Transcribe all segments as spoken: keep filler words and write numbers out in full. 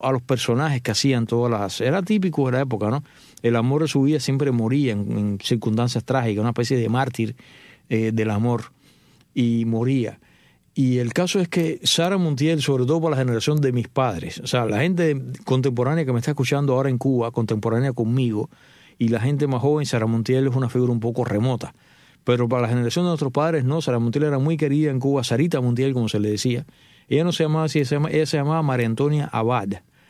a los personajes que hacían todas las... Era típico de la época, ¿no? El amor de su vida siempre moría en, en circunstancias trágicas, una especie de mártir eh, del amor, y moría. Y el caso es que Sara Montiel, sobre todo para la generación de mis padres, o sea, la gente contemporánea que me está escuchando ahora en Cuba, contemporánea conmigo, y la gente más joven, Sara Montiel es una figura un poco remota. Pero para la generación de nuestros padres, no, Sara Montiel era muy querida en Cuba, Sarita Montiel, como se le decía. Ella no se llamaba así, se llama, ella se llamaba María Antonia Abad.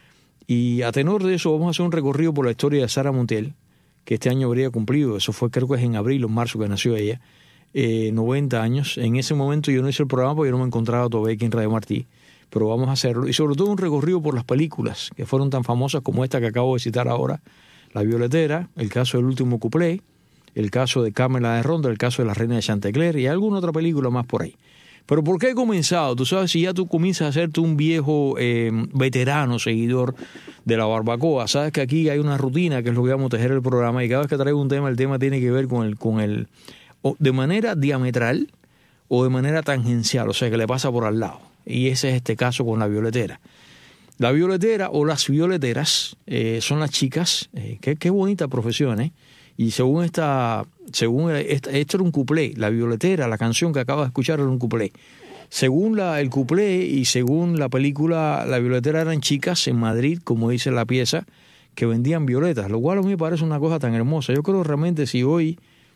Y a tenor de eso vamos a hacer un recorrido por la historia de Sara Montiel, que este año habría cumplido, eso fue creo que es en abril o en marzo que nació ella, eh, noventa años. En ese momento yo no hice el programa porque yo no me encontraba todavía aquí en Radio Martí, pero vamos a hacerlo. Y sobre todo un recorrido por las películas que fueron tan famosas como esta que acabo de citar ahora, La Violetera, el caso del último cuplé, el caso de Carmela de Ronda, el caso de La Reina de Chantecler y alguna otra película más por ahí. Pero ¿por qué he comenzado? Tú sabes, si ya tú comienzas a hacerte un viejo eh, veterano seguidor de la barbacoa, sabes que aquí hay una rutina que es lo que vamos a tejer el programa, y cada vez que traigo un tema, el tema tiene que ver con el, con el o de manera diametral o de manera tangencial, o sea, que le pasa por al lado. Y ese es este caso con La Violetera. La Violetera o las violeteras eh, son las chicas, eh, qué, qué bonita profesión, ¿eh? Y según esta, según esta, esto era un cuplé, La Violetera, la canción que acabas de escuchar era un cuplé. Según la, el cuplé y según la película, La Violetera eran chicas en Madrid, como dice la pieza, que vendían violetas, lo cual a mí me parece una cosa tan hermosa. Yo creo realmente si hoy,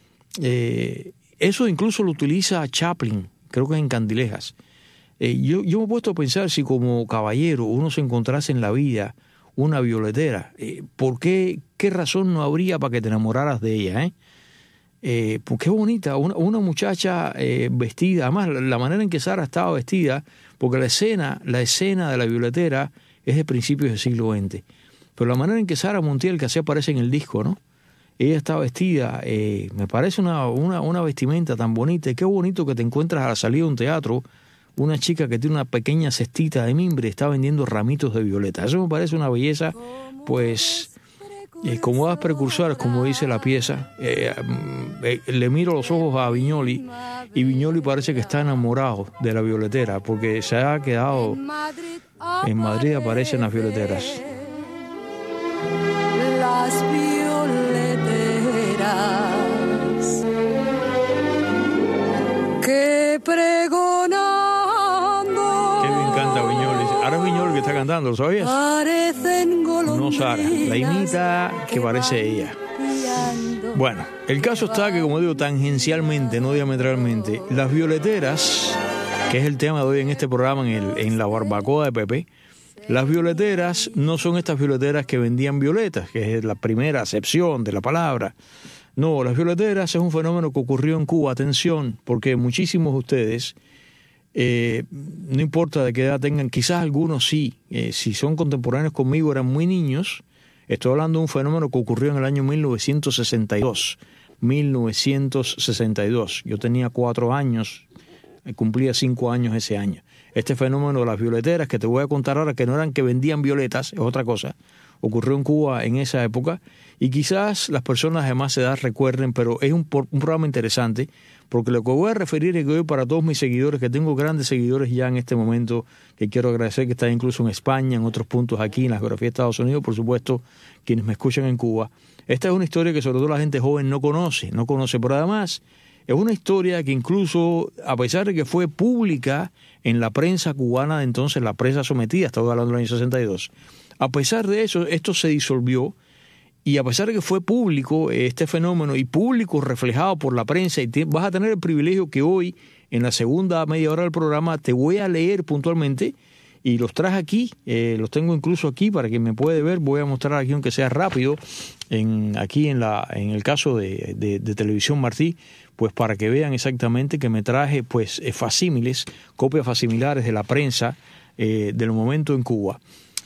eh, eso incluso lo utiliza Chaplin, creo que en Candilejas. Eh, yo, yo me he puesto a pensar si como caballero uno se encontrase en la vida una violetera, eh, ¿por qué, qué razón no habría para que te enamoraras de ella? Eh? Eh, pues qué bonita, una, una muchacha eh, vestida, además la, la manera en que Sara estaba vestida, porque la escena, la escena de La Violetera es de principios del siglo veinte, pero la manera en que Sara Montiel, que así aparece en el disco, ¿no? Ella está vestida, eh, me parece una, una, una vestimenta tan bonita, y qué bonito que te encuentras a la salida de un teatro, una chica que tiene una pequeña cestita de mimbre está vendiendo ramitos de violeta. Eso me parece una belleza, pues, eh, como das precursores, como dice la pieza. Eh, eh, le miro los ojos a Viñoli y Viñoli parece que está enamorado de la violetera, porque se ha quedado... En Madrid aparecen las violeteras. Las violeteras que pregonan. Ahora es Viñol que está cantando, ¿lo sabías? No Sara, la imita que parece ella. Bueno, el caso está que, como digo, tangencialmente, no diametralmente, las violeteras, que es el tema de hoy en este programa, en, el, en la barbacoa de Pepe, las violeteras no son estas violeteras que vendían violetas, que es la primera acepción de la palabra. No, las violeteras es un fenómeno que ocurrió en Cuba, atención, porque muchísimos de ustedes... Eh, no importa de qué edad tengan, quizás algunos sí, eh, si son contemporáneos conmigo eran muy niños. Estoy hablando de un fenómeno que ocurrió en el año mil novecientos sesenta y dos. mil novecientos sesenta y dos. Yo tenía cuatro años, cumplía cinco años ese año. Este fenómeno de las violeteras, que te voy a contar ahora, que no eran que vendían violetas, es otra cosa, ocurrió en Cuba en esa época, y quizás las personas de más edad recuerden, pero es un, un programa interesante, porque lo que voy a referir es que hoy para todos mis seguidores, que tengo grandes seguidores ya en este momento, que quiero agradecer, que están incluso en España, en otros puntos aquí, en la geografía de Estados Unidos, por supuesto, quienes me escuchan en Cuba. Esta es una historia que sobre todo la gente joven no conoce, no conoce, pero además es una historia que incluso, a pesar de que fue pública en la prensa cubana de entonces, la prensa sometida, estaba hablando del año sesenta y dos, a pesar de eso, esto se disolvió. Y a pesar de que fue público este fenómeno y público reflejado por la prensa, y te, vas a tener el privilegio que hoy, en la segunda media hora del programa, te voy a leer puntualmente, y los traje aquí, eh, los tengo incluso aquí para quien me puede ver. Voy a mostrar aquí, aunque sea rápido, en, aquí en, la, en el caso de, de, de Televisión Martí, pues para que vean exactamente que me traje pues facsímiles, copias facsimilares de la prensa eh, del momento en Cuba.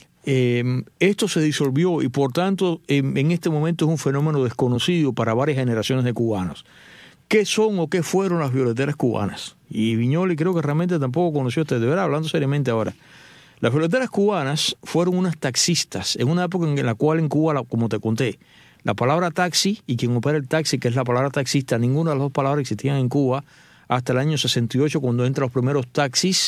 Eh, esto se disolvió y por tanto en, en este momento es un fenómeno desconocido para varias generaciones de cubanos. ¿Qué son o qué fueron las violeteras cubanas? Y Viñoli creo que realmente tampoco conoció este, de verdad, hablando seriamente ahora. Las violeteras cubanas fueron unas taxistas en una época en la cual en Cuba, como te conté, la palabra taxi y quien opera el taxi, que es la palabra taxista, ninguna de las dos palabras existían en Cuba hasta el año sesenta y ocho, cuando entran los primeros taxis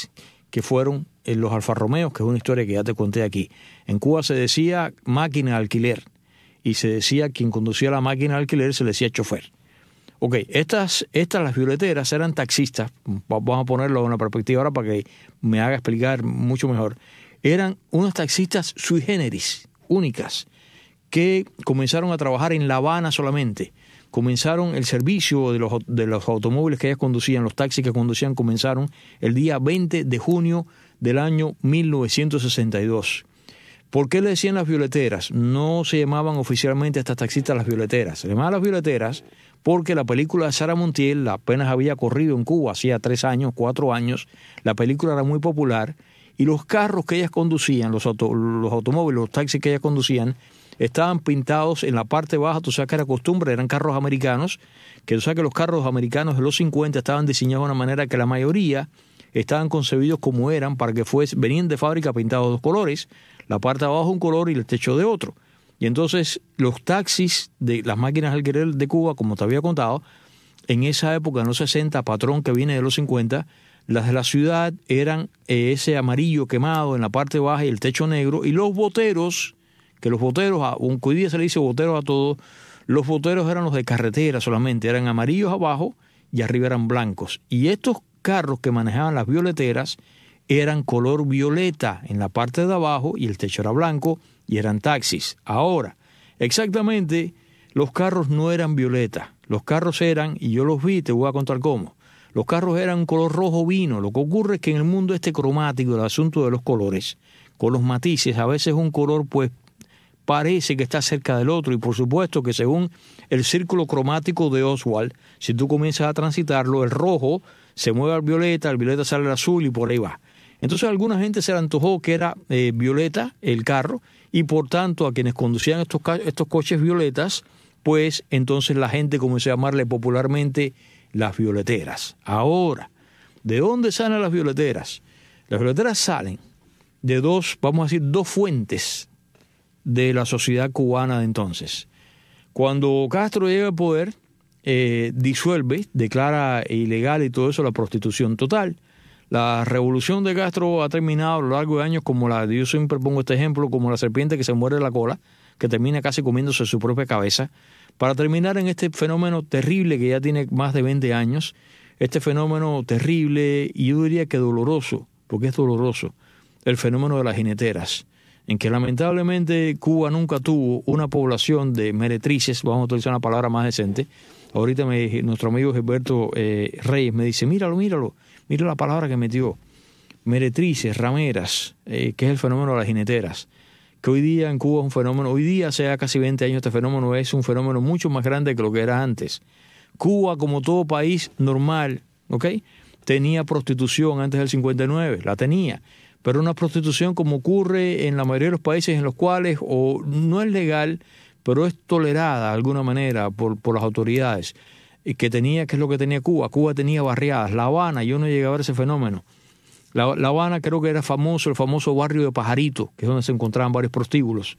que fueron eh, los Alfa Romeos, que es una historia que ya te conté aquí. En Cuba se decía máquina de alquiler y se decía quien conducía la máquina de alquiler se le decía chofer. Ok, estas, estas las violeteras eran taxistas, vamos a ponerlo en una perspectiva ahora para que me haga explicar mucho mejor. Eran unos taxistas sui generis, únicas, que comenzaron a trabajar en La Habana solamente. Comenzaron el servicio de los, de los automóviles que ellas conducían, los taxis que conducían, comenzaron el día veinte de junio del año mil novecientos sesenta y dos. ¿Por qué le decían las violeteras? No se llamaban oficialmente estas taxistas las violeteras. Se llamaban las violeteras porque la película de Sara Montiel apenas había corrido en Cuba, hacía tres años, cuatro años. La película era muy popular y los carros que ellas conducían, los, auto, los automóviles, los taxis que ellas conducían, estaban pintados en la parte baja. Tú sabes que era costumbre, eran carros americanos, que tú sabes que los carros americanos de los cincuenta estaban diseñados de una manera que la mayoría estaban concebidos como eran, para que fuese, venían de fábrica pintados de dos colores, la parte de abajo un color y el techo de otro. Y entonces los taxis de las máquinas de alquiler de Cuba, como te había contado, en esa época, en los sesenta, patrón que viene de los cincuenta, las de la ciudad eran eh, ese amarillo quemado en la parte baja y el techo negro, y los boteros, que los boteros, aunque hoy día se le dice boteros a todos, los boteros eran los de carretera solamente, eran amarillos abajo y arriba eran blancos. Y estos carros que manejaban las violeteras eran color violeta en la parte de abajo y el techo era blanco y eran taxis. Ahora, exactamente, los carros no eran violeta, los carros eran, y yo los vi, te voy a contar cómo, los carros eran un color rojo vino. Lo que ocurre es que en el mundo este cromático, el asunto de los colores, con los matices, a veces un color pues parece que está cerca del otro, y por supuesto que según el círculo cromático de Oswald, si tú comienzas a transitarlo, el rojo se mueve al violeta, el violeta sale al azul y por ahí va. Entonces a alguna gente se le antojó que era eh, violeta el carro, y por tanto a quienes conducían estos, estos coches violetas, pues entonces la gente comenzó a llamarle popularmente las violeteras. Ahora, ¿de dónde salen las violeteras? Las violeteras salen de dos, vamos a decir, dos fuentes de la sociedad cubana de entonces. Cuando Castro llega al poder, eh, disuelve, declara ilegal y todo eso la prostitución total. La revolución de Castro ha terminado a lo largo de años como la, yo siempre pongo este ejemplo, como la serpiente que se muerde la cola, que termina casi comiéndose su propia cabeza, para terminar en este fenómeno terrible que ya tiene más de veinte años, este fenómeno terrible y yo diría que doloroso, porque es doloroso, el fenómeno de las jineteras, en que lamentablemente Cuba nunca tuvo una población de meretrices, vamos a utilizar una palabra más decente. Ahorita me, nuestro amigo Gilberto eh, Reyes me dice, míralo, míralo, mira la palabra que metió, meretrices, rameras, eh, que es el fenómeno de las jineteras, que hoy día en Cuba es un fenómeno, hoy día hace casi veinte años este fenómeno es un fenómeno mucho más grande que lo que era antes. Cuba, como todo país normal, ¿ok?, tenía prostitución antes del cincuenta y nueve, la tenía, pero una prostitución como ocurre en la mayoría de los países en los cuales o no es legal, pero es tolerada de alguna manera por, por las autoridades, y que tenía, ¿qué es lo que tenía Cuba? Cuba tenía barriadas. La Habana, yo no llegué a ver ese fenómeno. La, la Habana creo que era famoso, el famoso barrio de Pajarito, que es donde se encontraban varios prostíbulos,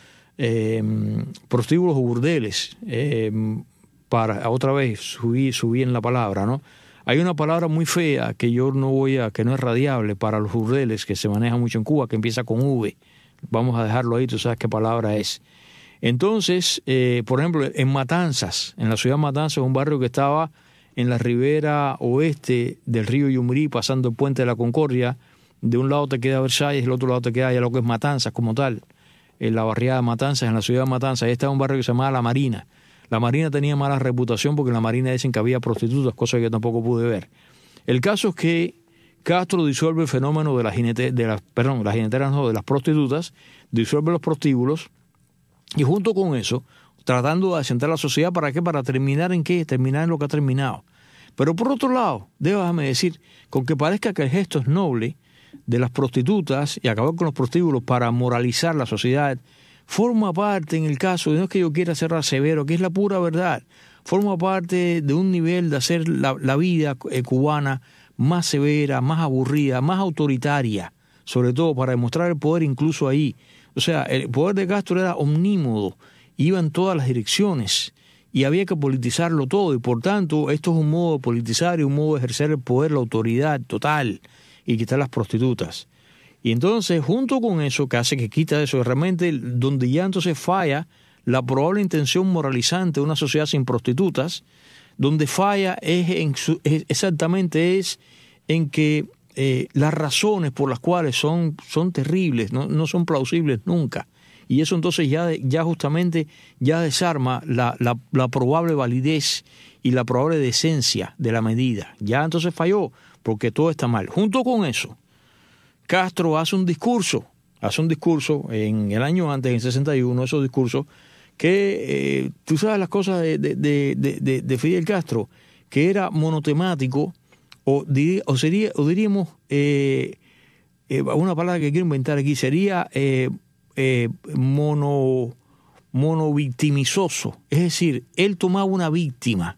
eh, prostíbulos o burdeles, eh, para, otra vez, subí, subí en la palabra, ¿no? Hay una palabra muy fea que yo no voy a, que no es radiable para los burdeles, que se maneja mucho en Cuba, que empieza con V. Vamos a dejarlo ahí, tú sabes qué palabra es. Entonces, eh, por ejemplo, en Matanzas, en la ciudad de Matanzas, un barrio que estaba en la ribera oeste del río Yumurí, pasando el puente de la Concordia, de un lado te queda Versalles, del otro lado te queda ya lo que es Matanzas como tal, en la barriada de Matanzas, en la ciudad de Matanzas. Ahí estaba un barrio que se llamaba La Marina. La Marina tenía mala reputación porque en la Marina dicen que había prostitutas, cosa que yo tampoco pude ver. El caso es que Castro disuelve el fenómeno de las jineteras, de las, perdón, las jineteras no, de las prostitutas, disuelve los prostíbulos, y junto con eso, tratando de asentar la sociedad, ¿para qué? Para terminar en qué, terminar en lo que ha terminado. Pero por otro lado, déjame decir, con que parezca que el gesto es noble de las prostitutas y acabar con los prostíbulos para moralizar la sociedad, forma parte en el caso, no es que yo quiera ser severo, que es la pura verdad, forma parte de un nivel de hacer la, la vida eh, cubana más severa, más aburrida, más autoritaria, sobre todo para demostrar el poder incluso ahí. O sea, el poder de Castro era omnímodo, iba en todas las direcciones y había que politizarlo todo, y por tanto esto es un modo de politizar y un modo de ejercer el poder, la autoridad total. y quitar las prostitutas. Y entonces, junto con eso, que hace que quita eso, realmente donde ya entonces falla la probable intención moralizante de una sociedad sin prostitutas, donde falla es, en su, es exactamente es en que eh, las razones por las cuales son, son terribles, no, no son plausibles nunca. Y eso entonces ya, ya justamente ya desarma la, la, la probable validez y la probable decencia de la medida. Ya entonces falló, porque todo está mal. Junto con eso, Castro hace un discurso, hace un discurso en el año antes, en sesenta y uno, esos discursos, que eh, tú sabes las cosas de, de, de, de, de Fidel Castro, que era monotemático, o, dir, o, sería, o diríamos, eh, eh, una palabra que quiero inventar aquí, sería eh, eh, mono, monovictimizoso. Es decir, él tomaba una víctima,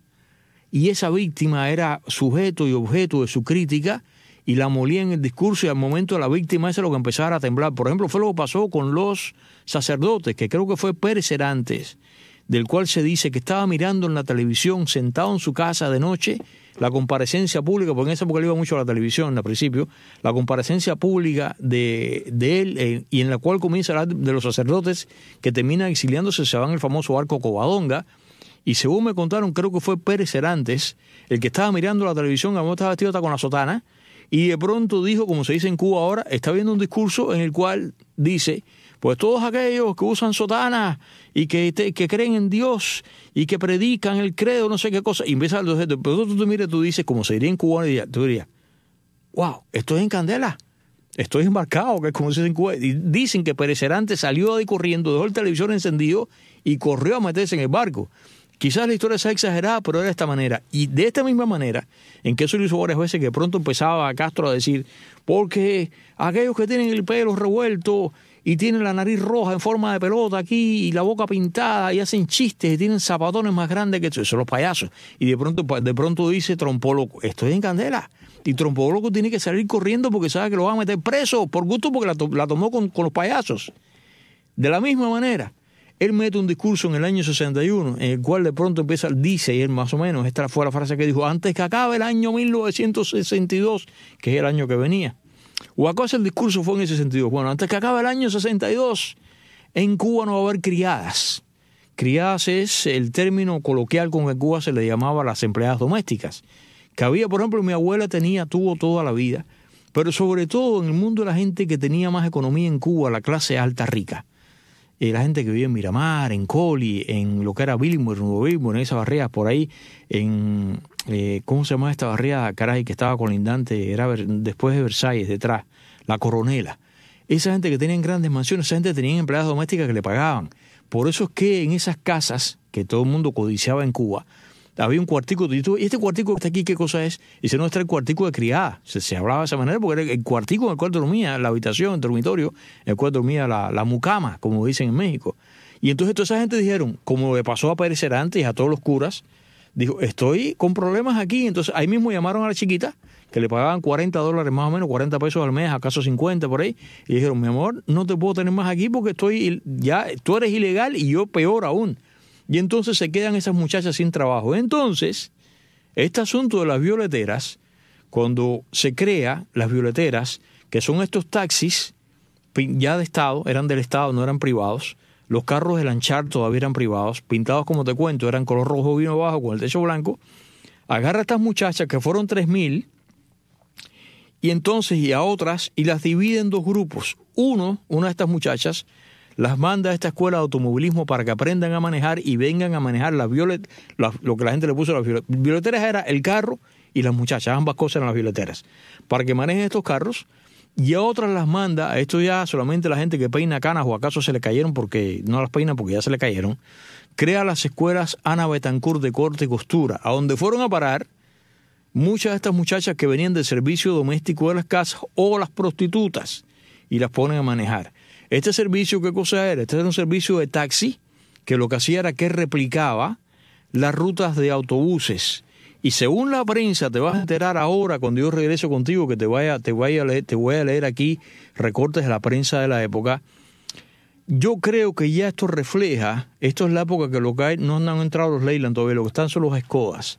y esa víctima era sujeto y objeto de su crítica, y la molía en el discurso, y al momento la víctima esa es lo que empezara a temblar. Por ejemplo, fue lo que pasó con los sacerdotes, que creo que fue Pérez Cerantes, del cual se dice que estaba mirando en la televisión, sentado en su casa de noche, la comparecencia pública, porque en esa época le iba mucho a la televisión al principio, la comparecencia pública de, de él, eh, y en la cual comienza a hablar de los sacerdotes que terminan exiliándose, se van en el famoso barco Covadonga, y según me contaron, creo que fue Pérez Cerantes, el que estaba mirando la televisión, a lo mejor estaba vestido hasta con la sotana, y de pronto dijo, como se dice en Cuba ahora, está viendo un discurso en el cual dice, pues todos aquellos que usan sotanas y que, te, que creen en Dios y que predican el credo, no sé qué cosa, y empieza a decir, pero tú, tú mires, tú dices, como se diría en Cuba, tú dirías, wow, esto es en candela, esto es embarcado, que es como se dice en Cuba. Y dicen que Pérez Cerantes salió ahí corriendo, dejó el televisor encendido y corrió a meterse en el barco. Quizás la historia sea exagerada, pero era de esta manera. Y de esta misma manera, en que eso lo hizo varias veces, que pronto empezaba Castro a decir, porque aquellos que tienen el pelo revuelto y tienen la nariz roja en forma de pelota aquí y la boca pintada y hacen chistes y tienen zapatones más grandes que eso, son los payasos. Y de pronto, de pronto dice Trompóloco, esto es en candela. Y Trompóloco tiene que salir corriendo porque sabe que lo van a meter preso por gusto, porque la, to- la tomó con, con los payasos. De la misma manera, él mete un discurso en el año sesenta y uno, en el cual de pronto empieza, dice, y él más o menos, esta fue la frase que dijo, antes que acabe el año mil novecientos sesenta y dos, que es el año que venía. ¿O acaso el discurso fue en el sesenta y dos? Bueno, antes que acabe el año sesenta y dos, en Cuba no va a haber criadas. Criadas es el término coloquial con que en Cuba se le llamaba a las empleadas domésticas. Que había, por ejemplo, mi abuela tenía, tuvo toda la vida, pero sobre todo en el mundo de la gente que tenía más economía en Cuba, la clase alta rica. Eh, la gente que vivía en Miramar, en Coli, en lo que era Billmore, Nuevo Billmore, en esas barriadas por ahí, en, eh, ¿cómo se llama esta barriada, caray, que estaba colindante, era ver, después de Versalles, detrás, La Coronela. Esa gente que tenía grandes mansiones, esa gente tenía empleadas domésticas que le pagaban. Por eso es que en esas casas, que todo el mundo codiciaba en Cuba, había un cuartico, y este cuartico que está aquí, ¿qué cosa es? Y se no está el cuartico de criada. Se, se hablaba de esa manera porque era el cuartico en el cual dormía, la habitación, el dormitorio, en el cual dormía la, la mucama, como dicen en México. Y entonces toda esa gente dijeron, como le pasó a Pérez Cerantes y a todos los curas, dijo, estoy con problemas aquí. Entonces ahí mismo llamaron a la chiquita, que le pagaban cuarenta dólares más o menos, cuarenta pesos al mes, acaso cincuenta por ahí, y dijeron, mi amor, no te puedo tener más aquí porque estoy ya, tú eres ilegal y yo peor aún. Y entonces se quedan esas muchachas sin trabajo. Entonces, este asunto de las violeteras, cuando se crea las violeteras, que son estos taxis ya de Estado, eran del Estado, no eran privados, los carros de lanchar todavía eran privados, pintados como te cuento, eran color rojo vino abajo con el techo blanco, agarra a estas muchachas que fueron tres mil, y entonces y a otras, y las divide en dos grupos. Uno, una de estas muchachas, las manda a esta escuela de automovilismo para que aprendan a manejar y vengan a manejar las violet, la, lo que la gente le puso a las violet, violeteras era el carro y las muchachas, ambas cosas eran las violeteras, para que manejen estos carros, y a otras las manda, a esto ya solamente la gente que peina canas o acaso se le cayeron porque no las peinan porque ya se le cayeron, crea las escuelas Ana Betancourt de corte y costura, a donde fueron a parar muchas de estas muchachas que venían del servicio doméstico de las casas o las prostitutas y las ponen a manejar. Este servicio, ¿qué cosa era? Este era un servicio de taxi que lo que hacía era que replicaba las rutas de autobuses. Y según la prensa, te vas a enterar ahora cuando yo regrese contigo, que te, vaya, te, vaya a leer, te voy a leer aquí recortes de la prensa de la época. Yo creo que ya esto refleja, esto es la época que lo que hay, no han entrado los Leyland todavía, lo que están son los Skodas.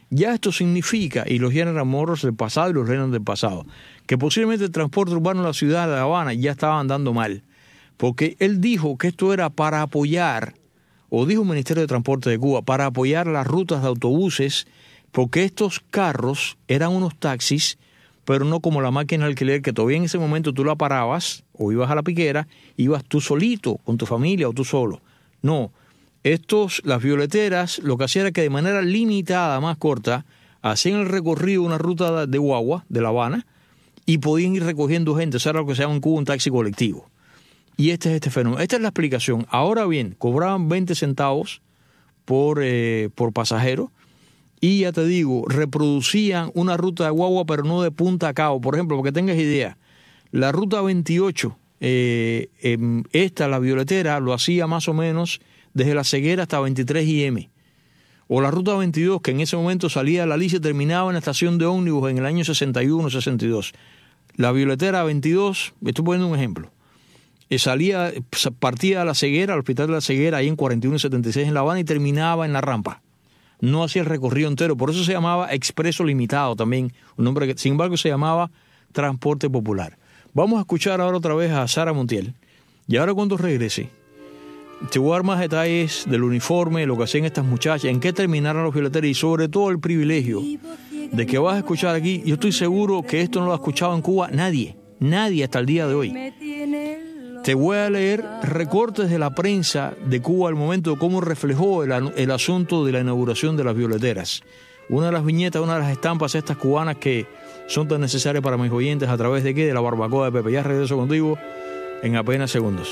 Ya esto significa, y los General Motors del pasado y los Renault del pasado, que posiblemente el transporte urbano en la ciudad de La Habana ya estaba andando mal, porque él dijo que esto era para apoyar, o dijo el Ministerio de Transporte de Cuba, para apoyar las rutas de autobuses, porque estos carros eran unos taxis, pero no como la máquina de alquiler, que todavía en ese momento tú la parabas, o ibas a la piquera, ibas tú solito, con tu familia o tú solo. No, estos, las violeteras, lo que hacían era que de manera limitada, más corta, hacían el recorrido de una ruta de guagua de La Habana y podían ir recogiendo gente. Eso era lo que se llama en Cuba un taxi colectivo. Y este es este fenómeno. Esta es la explicación. Ahora bien, cobraban veinte centavos por, eh, por pasajero y ya te digo, reproducían una ruta de guagua, pero no de punta a cabo. Por ejemplo, para que tengas idea, la ruta veintiocho, eh, eh, esta, la violetera, lo hacía más o menos desde La Ceguera hasta veintitrés I M. O la ruta veintidós, que en ese momento salía de la Alicia y terminaba en la estación de ómnibus en el año sesenta y uno, sesenta y dos. La violetera veintidós, estoy poniendo un ejemplo, eh, salía, partía de La Ceguera, al hospital de La Ceguera, ahí en cuarenta y uno y setenta y seis en La Habana, y terminaba en la rampa. No hacía el recorrido entero, por eso se llamaba Expreso Limitado también, un nombre que sin embargo se llamaba Transporte Popular. Vamos a escuchar ahora otra vez a Sara Montiel, y ahora cuando regrese, te voy a dar más detalles del uniforme, lo que hacían estas muchachas, en qué terminaron los violeteros y sobre todo el privilegio de que vas a escuchar aquí. Yo estoy seguro que esto no lo ha escuchado en Cuba nadie, nadie hasta el día de hoy. Te voy a leer recortes de la prensa de Cuba al momento de cómo reflejó el, el asunto de la inauguración de las violeteras. Una de las viñetas, una de las estampas estas cubanas que son tan necesarias para mis oyentes, a través de qué, de la barbacoa de Pepe. Ya regreso contigo en apenas segundos.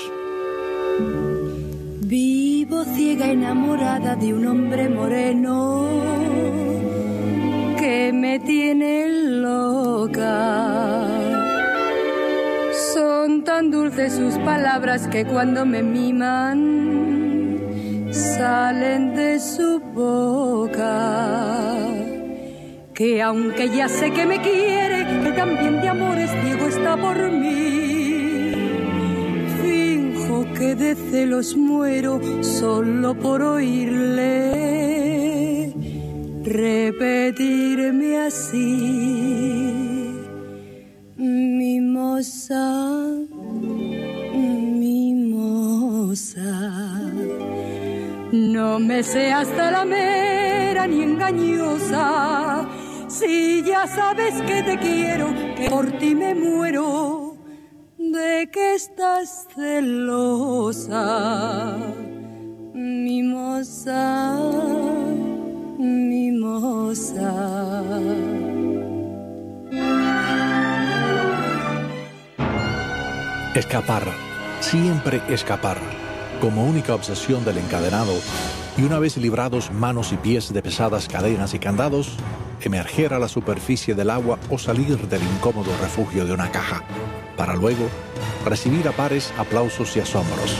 Vivo ciega enamorada de un hombre moreno que me tiene loca. Son tan dulces sus palabras que cuando me miman salen de su boca. Que aunque ya sé que me quiere, que también de amores ciego está por mí, finjo que de celos muero solo por oírle repetirme así: mimosa, mimosa, no me seas talamera ni engañosa, si ya sabes que te quiero, que por ti me muero, ¿de qué estás celosa? Mimosa, mimosa. Escapar, siempre escapar, como única obsesión del encadenado, y una vez librados manos y pies de pesadas cadenas y candados, emerger a la superficie del agua o salir del incómodo refugio de una caja, para luego recibir a pares aplausos y asombros.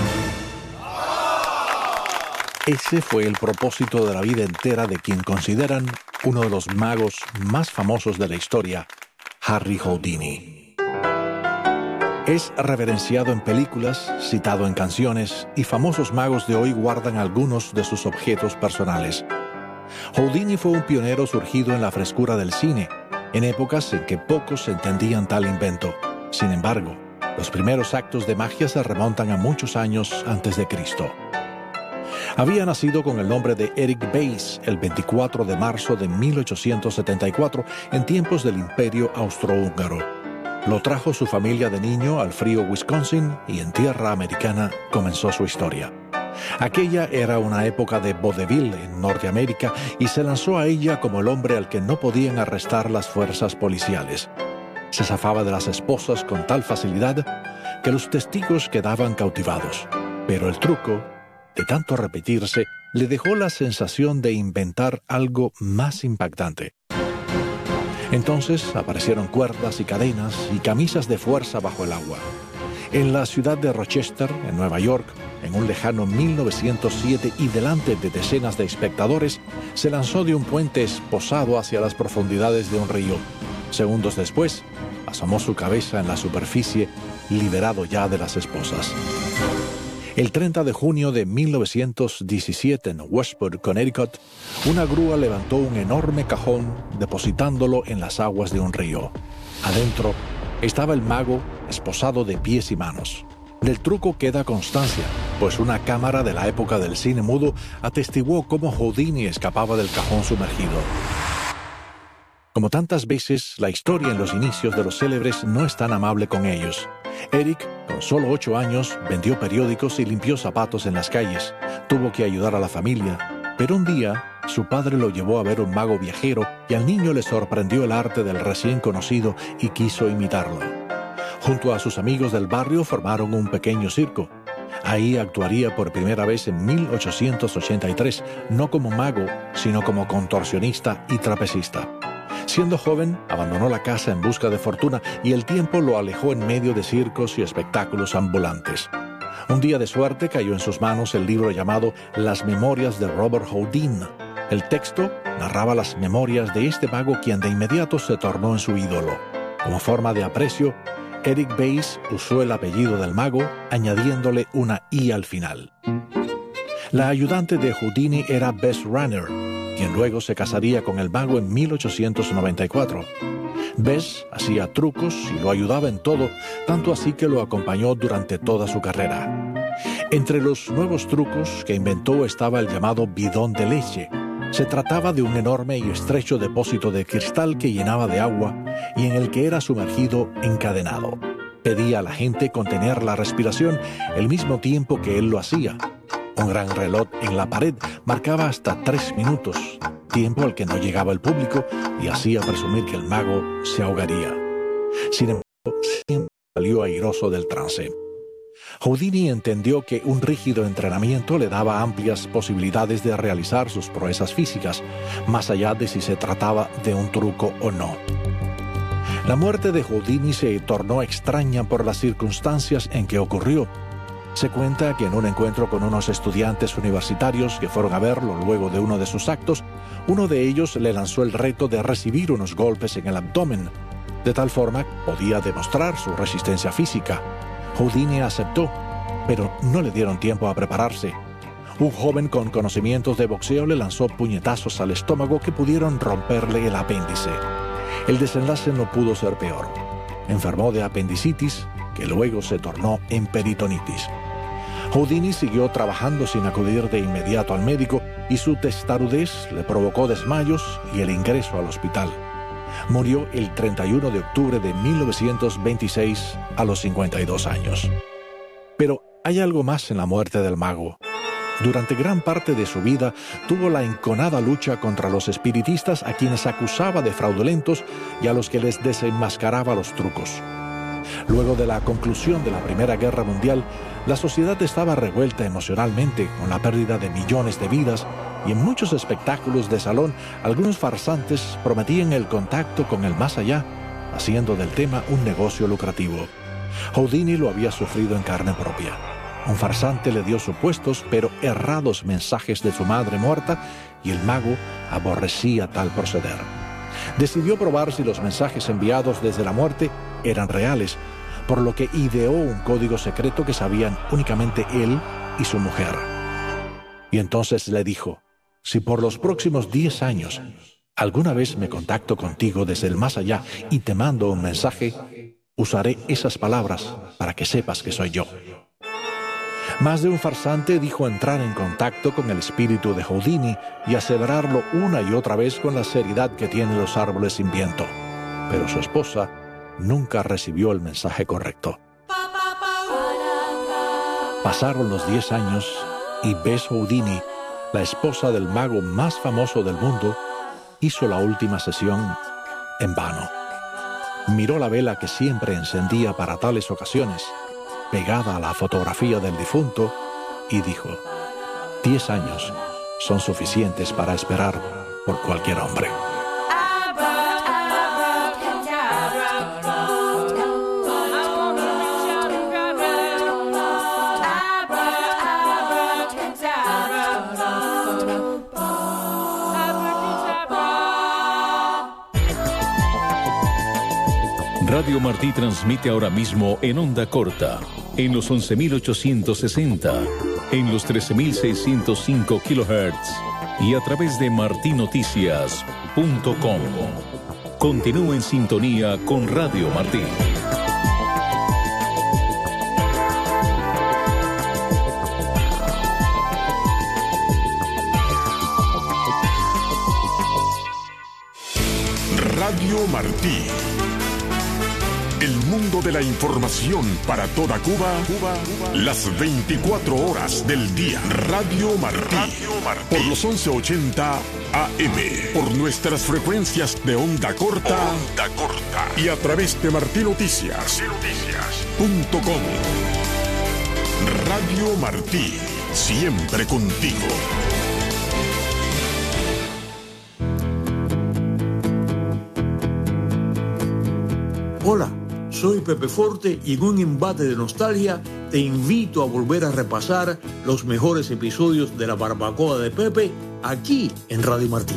Ese fue el propósito de la vida entera de quien consideran uno de los magos más famosos de la historia, Harry Houdini. Es reverenciado en películas, citado en canciones, y famosos magos de hoy guardan algunos de sus objetos personales. Houdini fue un pionero surgido en la frescura del cine, en épocas en que pocos entendían tal invento. Sin embargo, los primeros actos de magia se remontan a muchos años antes de Cristo. Había nacido con el nombre de Eric Bayes el veinticuatro de marzo de mil ochocientos setenta y cuatro, en tiempos del Imperio Austrohúngaro. Lo trajo su familia de niño al frío Wisconsin y en tierra americana comenzó su historia. Aquella era una época de vodevil en Norteamérica y se lanzó a ella como el hombre al que no podían arrestar las fuerzas policiales. Se zafaba de las esposas con tal facilidad que los testigos quedaban cautivados. Pero el truco, de tanto repetirse, le dejó la sensación de inventar algo más impactante. Entonces aparecieron cuerdas y cadenas y camisas de fuerza bajo el agua. En la ciudad de Rochester, en Nueva York, en un lejano mil novecientos siete y delante de decenas de espectadores, se lanzó de un puente esposado hacia las profundidades de un río. Segundos después, asomó su cabeza en la superficie, liberado ya de las esposas. El treinta de junio de mil novecientos diecisiete en Westport, Connecticut, una grúa levantó un enorme cajón depositándolo en las aguas de un río. Adentro estaba el mago esposado de pies y manos. Del truco queda constancia, pues una cámara de la época del cine mudo atestiguó cómo Houdini escapaba del cajón sumergido. Como tantas veces, la historia en los inicios de los célebres no es tan amable con ellos. Eric, con solo ocho años, vendió periódicos y limpió zapatos en las calles. Tuvo que ayudar a la familia, pero un día su padre lo llevó a ver un mago viajero y al niño le sorprendió el arte del recién conocido y quiso imitarlo. Junto a sus amigos del barrio formaron un pequeño circo. Ahí actuaría por primera vez en mil ochocientos ochenta y tres, no como mago, sino como contorsionista y trapecista. Siendo joven, abandonó la casa en busca de fortuna y el tiempo lo alejó en medio de circos y espectáculos ambulantes. Un día de suerte cayó en sus manos el libro llamado Las Memorias de Robert Houdin. El texto narraba las memorias de este mago quien de inmediato se tornó en su ídolo. Como forma de aprecio, Eric Bayes usó el apellido del mago, añadiéndole una I al final. La ayudante de Houdini era Bess Runner, quien luego se casaría con el mago en mil ochocientos noventa y cuatro. Bess hacía trucos y lo ayudaba en todo, tanto así que lo acompañó durante toda su carrera. Entre los nuevos trucos que inventó estaba el llamado bidón de leche. Se trataba de un enorme y estrecho depósito de cristal que llenaba de agua y en el que era sumergido encadenado. Pedía a la gente contener la respiración el mismo tiempo que él lo hacía. Un gran reloj en la pared marcaba hasta tres minutos, tiempo al que no llegaba el público y hacía presumir que el mago se ahogaría. Sin embargo, siempre salió airoso del trance. Houdini entendió que un rígido entrenamiento le daba amplias posibilidades de realizar sus proezas físicas, más allá de si se trataba de un truco o no. La muerte de Houdini se tornó extraña por las circunstancias en que ocurrió. Se cuenta que en un encuentro con unos estudiantes universitarios que fueron a verlo luego de uno de sus actos, uno de ellos le lanzó el reto de recibir unos golpes en el abdomen, de tal forma que podía demostrar su resistencia física. Houdini aceptó, pero no le dieron tiempo a prepararse. Un joven con conocimientos de boxeo le lanzó puñetazos al estómago que pudieron romperle el apéndice. El desenlace no pudo ser peor. Enfermó de apendicitis, que luego se tornó en peritonitis. Houdini siguió trabajando sin acudir de inmediato al médico y su testarudez le provocó desmayos y el ingreso al hospital. Murió el treinta y uno de octubre de mil novecientos veintiséis a los cincuenta y dos años. Pero hay algo más en la muerte del mago. Durante gran parte de su vida tuvo la enconada lucha contra los espiritistas a quienes acusaba de fraudulentos y a los que les desenmascaraba los trucos. Luego de la conclusión de la Primera Guerra Mundial, la sociedad estaba revuelta emocionalmente con la pérdida de millones de vidas y en muchos espectáculos de salón algunos farsantes prometían el contacto con el más allá, haciendo del tema un negocio lucrativo. Houdini lo había sufrido en carne propia. Un farsante le dio supuestos pero errados mensajes de su madre muerta y el mago aborrecía tal proceder. Decidió probar si los mensajes enviados desde la muerte eran reales, por lo que ideó un código secreto que sabían únicamente él y su mujer. Y entonces le dijo: si por los próximos diez años alguna vez me contacto contigo desde el más allá y te mando un mensaje, usaré esas palabras para que sepas que soy yo. Más de un farsante dijo entrar en contacto con el espíritu de Houdini y aseverarlo una y otra vez con la seriedad que tienen los árboles sin viento. Pero su esposa nunca recibió el mensaje correcto. Pasaron los diez años y Bess Houdini, la esposa del mago más famoso del mundo, hizo la última sesión en vano. Miró la vela que siempre encendía para tales ocasiones, pegada a la fotografía del difunto, y dijo: diez años son suficientes para esperar por cualquier hombre. Radio Martí transmite ahora mismo en onda corta, en los once mil ochocientos sesenta, en los trece mil seiscientos cinco kilohertz y a través de martin noticias punto com. Continúe en sintonía con Radio Martí. Radio Martí. El mundo de la información para toda Cuba, Cuba, Cuba, las veinticuatro horas del día. Radio Martí. Radio Martí. Por los once ochenta A M. Por nuestras frecuencias de onda corta. Onda corta. Y a través de martin noticias punto com. Radio Martí. Siempre contigo. Hola, soy Pepe Forte y en un embate de nostalgia te invito a volver a repasar los mejores episodios de la Barbacoa de Pepe aquí en Radio Martí.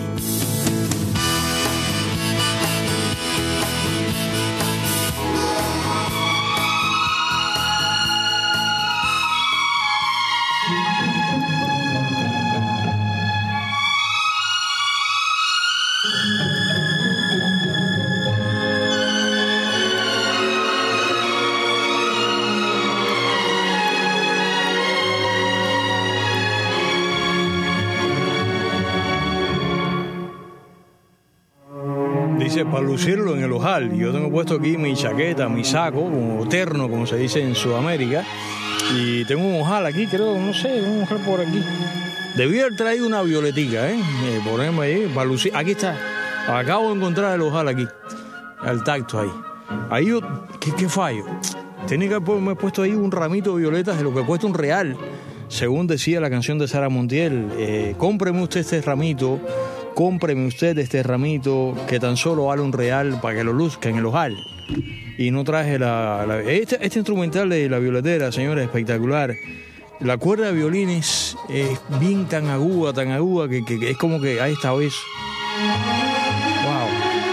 Para lucirlo en el ojal. Yo tengo puesto aquí mi chaqueta, mi saco, como terno, como se dice en Sudamérica, y tengo un ojal aquí, creo, no sé, un ojal por aquí. Debí haber traído una violetica, ¿eh? eh ponemos ahí, para lucir. Aquí está. Acabo de encontrar el ojal aquí, al tacto ahí. Ahí yo, ¿qué, qué fallo? Tenía que haberme puesto ahí un ramito de violetas de lo que cuesta un real, según decía la canción de Sara Montiel. Eh, cómpreme usted este ramito. Cómpreme usted este ramito que tan solo vale un real para que lo luzca en el ojal. Y no traje la... la este, este instrumental de La Violetera, señores, espectacular. La cuerda de violines es bien tan aguda, tan aguda, que, que, que es como que a esta vez... ¡Wow!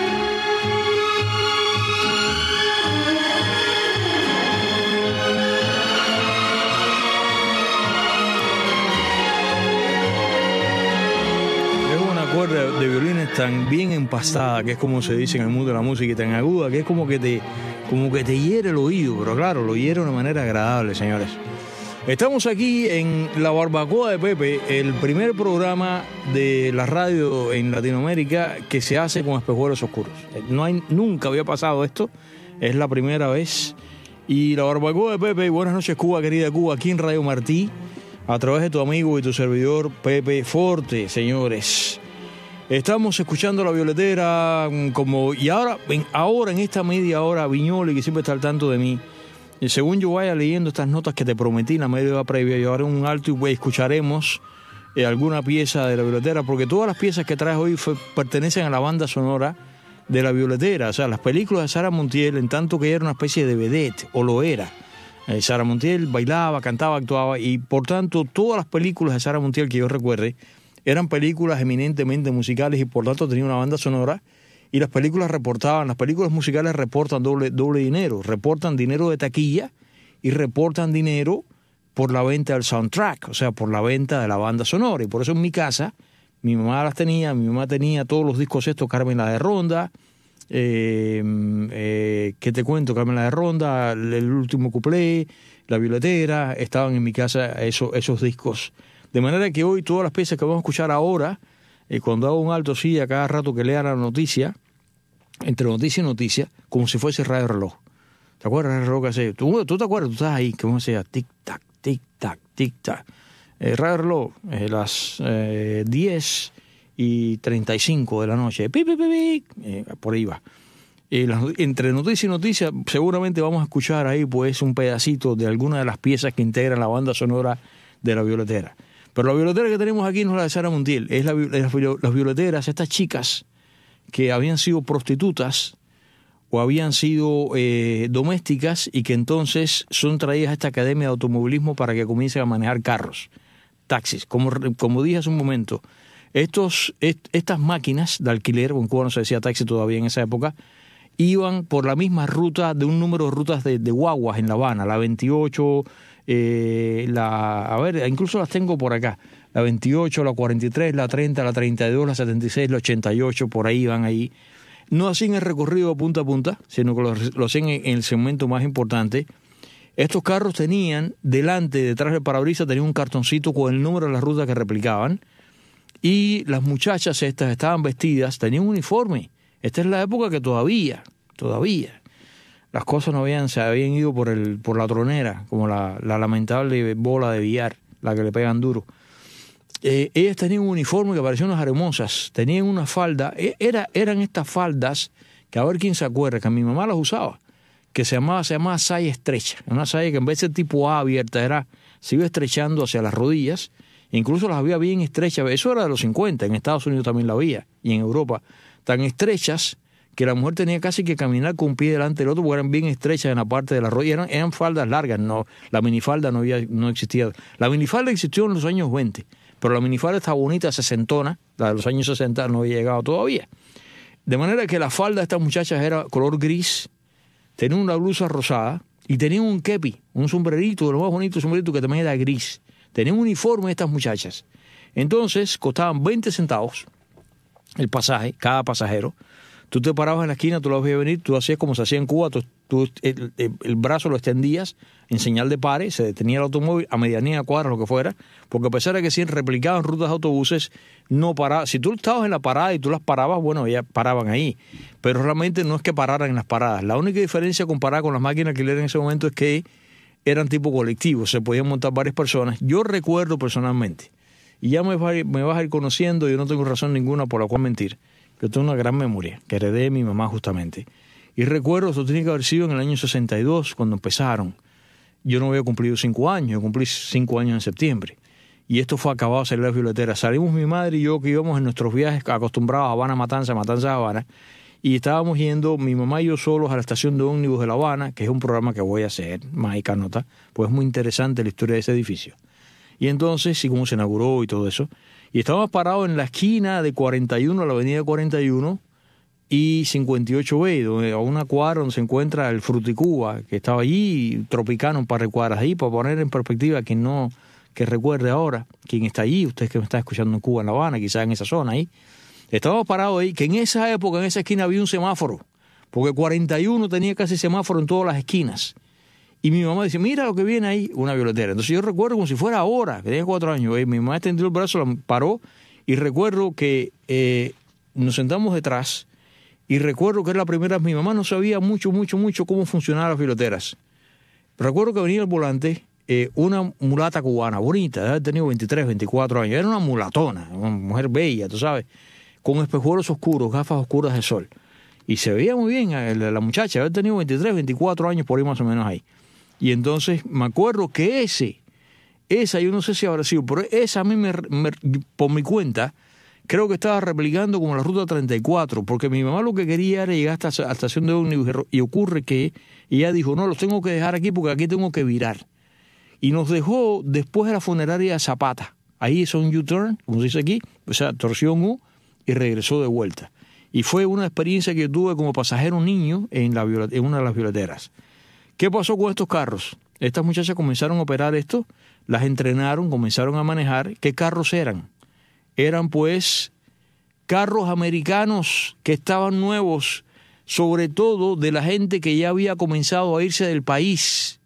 Cuerda de violines tan bien empastada, que es como se dice en el mundo de la música, y tan aguda, que es como que te, como que te hiere el oído, pero claro, lo hiere de una manera agradable, señores. Estamos aquí en la Barbacoa de Pepe, el primer programa de la radio en Latinoamérica que se hace con espejuelos oscuros. No hay, nunca había pasado esto, es la primera vez. Y la Barbacoa de Pepe, buenas noches Cuba, querida Cuba, aquí en Radio Martí, a través de tu amigo y tu servidor Pepe Forte, señores. Estamos escuchando La Violetera, como y ahora en, ahora en esta media hora, Viñoli, que siempre está al tanto de mí, y según yo vaya leyendo estas notas que te prometí en la media hora previa, yo haré un alto y pues, escucharemos eh, alguna pieza de La Violetera, porque todas las piezas que traes hoy fue, pertenecen a la banda sonora de La Violetera, o sea, las películas de Sara Montiel, en tanto que ella era una especie de vedette, o lo era. Eh, Sara Montiel bailaba, cantaba, actuaba, y por tanto todas las películas de Sara Montiel que yo recuerde eran películas eminentemente musicales y por tanto tenía una banda sonora, y las películas reportaban, las películas musicales reportan doble, doble dinero, reportan dinero de taquilla y reportan dinero por la venta del soundtrack, o sea, por la venta de la banda sonora. Y por eso en mi casa, mi mamá las tenía, mi mamá tenía todos los discos estos, Carmen la de Ronda, eh, eh, ¿qué te cuento? Carmen la de Ronda, el, el último cuplé, La Violetera, estaban en mi casa esos, esos discos. De manera que hoy todas las piezas que vamos a escuchar ahora, eh, cuando hago un alto sí, a cada rato que lea la noticia, entre noticia y noticia, como si fuese radio reloj. ¿Te acuerdas del reloj que hace? ¿Tú, tú te acuerdas? Tú estás ahí, que vamos a decir tic-tac, tic-tac, tic-tac. Eh, radio reloj, eh, las eh, diez y treinta y cinco de la noche. Pi, pi, pi, pi, eh, por ahí va. Eh, las, entre noticia y noticia, seguramente vamos a escuchar ahí pues un pedacito de alguna de las piezas que integran la banda sonora de La Violetera. Pero la violetera que tenemos aquí no es la de Sara Montiel, es la, las, las violeteras, estas chicas que habían sido prostitutas o habían sido eh, domésticas y que entonces son traídas a esta academia de automovilismo para que comiencen a manejar carros, taxis. Como, como dije hace un momento, estos, est, estas máquinas de alquiler, en Cuba no se decía taxi todavía en esa época, iban por la misma ruta de un número de rutas de, de guaguas en La Habana, la veintiocho, eh, la, a ver, incluso las tengo por acá, la veintiocho, la cuarenta y tres, la treinta, la treinta y dos, la setenta y seis, la ochenta y ocho, por ahí van ahí. No hacían el recorrido de punta a punta, sino que lo, lo hacían en, en el segmento más importante. Estos carros tenían delante, detrás del parabrisas, tenían un cartoncito con el número de las rutas que replicaban. Y las muchachas estas estaban vestidas, tenían un uniforme. Esta es la época que todavía, todavía, las cosas no habían, se habían ido por el, por la tronera, como la, la lamentable bola de billar, la que le pegan duro. Eh, ellas tenían un uniforme que parecían unas hermosas, tenían una falda, era, eran estas faldas, que a ver quién se acuerda, que mi mamá las usaba, que se llamaba, se llamaba saya estrecha, una saya que en vez de ser tipo A abierta, era, se iba estrechando hacia las rodillas. Incluso las había bien estrechas, eso era de los cincuenta, en Estados Unidos también la había, y en Europa, tan estrechas que la mujer tenía casi que caminar con un pie delante del otro, porque eran bien estrechas en la parte de la rodilla, eran, eran faldas largas, no, la minifalda no, había, no existía. La minifalda existió en los años veinte, pero la minifalda está bonita, sesentona, la de los años sesenta no había llegado todavía. De manera que la falda de estas muchachas era color gris, tenían una blusa rosada, y tenían un kepi, un sombrerito, lo más bonito sombrerito que también era gris. Tenían un uniforme estas muchachas. Entonces, costaban veinte centavos el pasaje, cada pasajero. Tú te parabas en la esquina, tú lo veías venir, tú hacías como se hacía en Cuba, tú, tú el, el, el brazo lo extendías en señal de pare, se detenía el automóvil a medianía, cuadra, lo que fuera, porque a pesar de que sí replicaban rutas de autobuses, no paraban. Si tú estabas en la parada y tú las parabas, bueno, ya paraban ahí. Pero realmente no es que pararan en las paradas. La única diferencia comparada con las máquinas que le en ese momento es que eran tipo colectivos, se podían montar varias personas. Yo recuerdo personalmente, y ya me, va, me vas a ir conociendo, yo no tengo razón ninguna por la cual mentir, que tengo una gran memoria, que heredé de mi mamá justamente. Y recuerdo, eso tenía que haber sido en el año sesenta y dos, cuando empezaron. Yo no había cumplido cinco años, yo cumplí cinco años en septiembre. Y esto fue acabado de salir las violeteras. Salimos mi madre y yo, que íbamos en nuestros viajes acostumbrados a Habana, Matanza, Matanza, Habana, y estábamos yendo, mi mamá y yo solos, a la estación de ómnibus de La Habana, que es un programa que voy a hacer, Mágica Nota, pues es muy interesante la historia de ese edificio. Y entonces, y cómo se inauguró y todo eso. Y estábamos parados en la esquina de cuarenta y uno, la avenida cuarenta y uno, y cincuenta y ocho B, donde, a una cuadra donde se encuentra el Fruticuba, que estaba allí, Tropicano, un par de cuadras ahí, para poner en perspectiva a quien no, que recuerde ahora, quien está allí, usted que me está escuchando en Cuba, en La Habana, quizás en esa zona ahí. Estábamos parados ahí, que en esa época, en esa esquina había un semáforo, porque cuarenta y uno tenía casi semáforo en todas las esquinas. Y mi mamá dice, mira lo que viene ahí, una violetera. Entonces yo recuerdo como si fuera ahora, que tenía cuatro años, eh, mi mamá extendió el brazo, la paró, y recuerdo que eh, nos sentamos detrás, y recuerdo que era la primera vez, mi mamá no sabía mucho, mucho, mucho cómo funcionaban las violeteras. Recuerdo que venía al volante eh, una mulata cubana, bonita, debe haber tenido veintitrés, veinticuatro años, era una mulatona, una mujer bella, tú sabes, con espejuelos oscuros, gafas oscuras de sol. Y se veía muy bien la, la muchacha, había tenido veintitrés, veinticuatro años, por ahí más o menos ahí. Y entonces me acuerdo que ese, esa, yo no sé si habrá sido, pero esa a mí, me, me, por mi cuenta, creo que estaba replicando como la ruta treinta y cuatro, porque mi mamá lo que quería era llegar hasta la estación de ómnibus, y ocurre que ella dijo, no, los tengo que dejar aquí porque aquí tengo que virar. Y nos dejó después de la funeraria de Zapata. Ahí hizo un U-turn, como se dice aquí, o sea, torsió un U, y regresó de vuelta. Y fue una experiencia que tuve como pasajero niño en, la, en una de las violeteras. ¿Qué pasó con estos carros? Estas muchachas comenzaron a operar esto, las entrenaron, comenzaron a manejar. ¿Qué carros eran? Eran pues carros americanos que estaban nuevos, sobre todo de la gente que ya había comenzado a irse del país.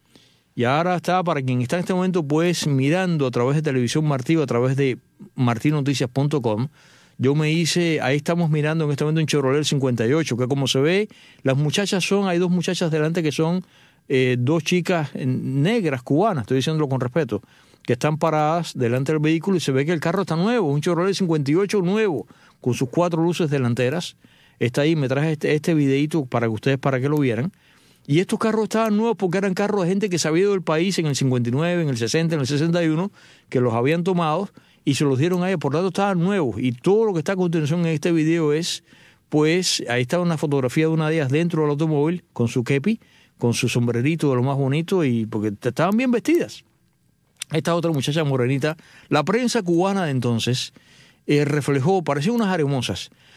Y ahora está, para quien está en este momento pues mirando a través de Televisión Martí, a través de martin noticias punto com, yo me hice, ahí estamos mirando en este momento un Chevrolet cincuenta y ocho, que como se ve, las muchachas son, hay dos muchachas delante que son eh, dos chicas negras, cubanas, estoy diciéndolo con respeto, que están paradas delante del vehículo y se ve que el carro está nuevo, un Chevrolet cincuenta y ocho nuevo, con sus cuatro luces delanteras. Está ahí, me traje este, este videito para que ustedes, para que lo vieran. Y estos carros estaban nuevos porque eran carros de gente que se había ido del país en el cincuenta y nueve, en el sesenta, en el sesenta y uno, que los habían tomado y se los dieron a ellos, por lo tanto estaban nuevos. Y todo lo que está a continuación en este video es, pues, ahí está una fotografía de una de ellas dentro del automóvil, con su kepi, con su sombrerito de lo más bonito, y porque estaban bien vestidas. Esta otra muchacha morenita, la prensa cubana de entonces eh, reflejó, parecían unas hermosas,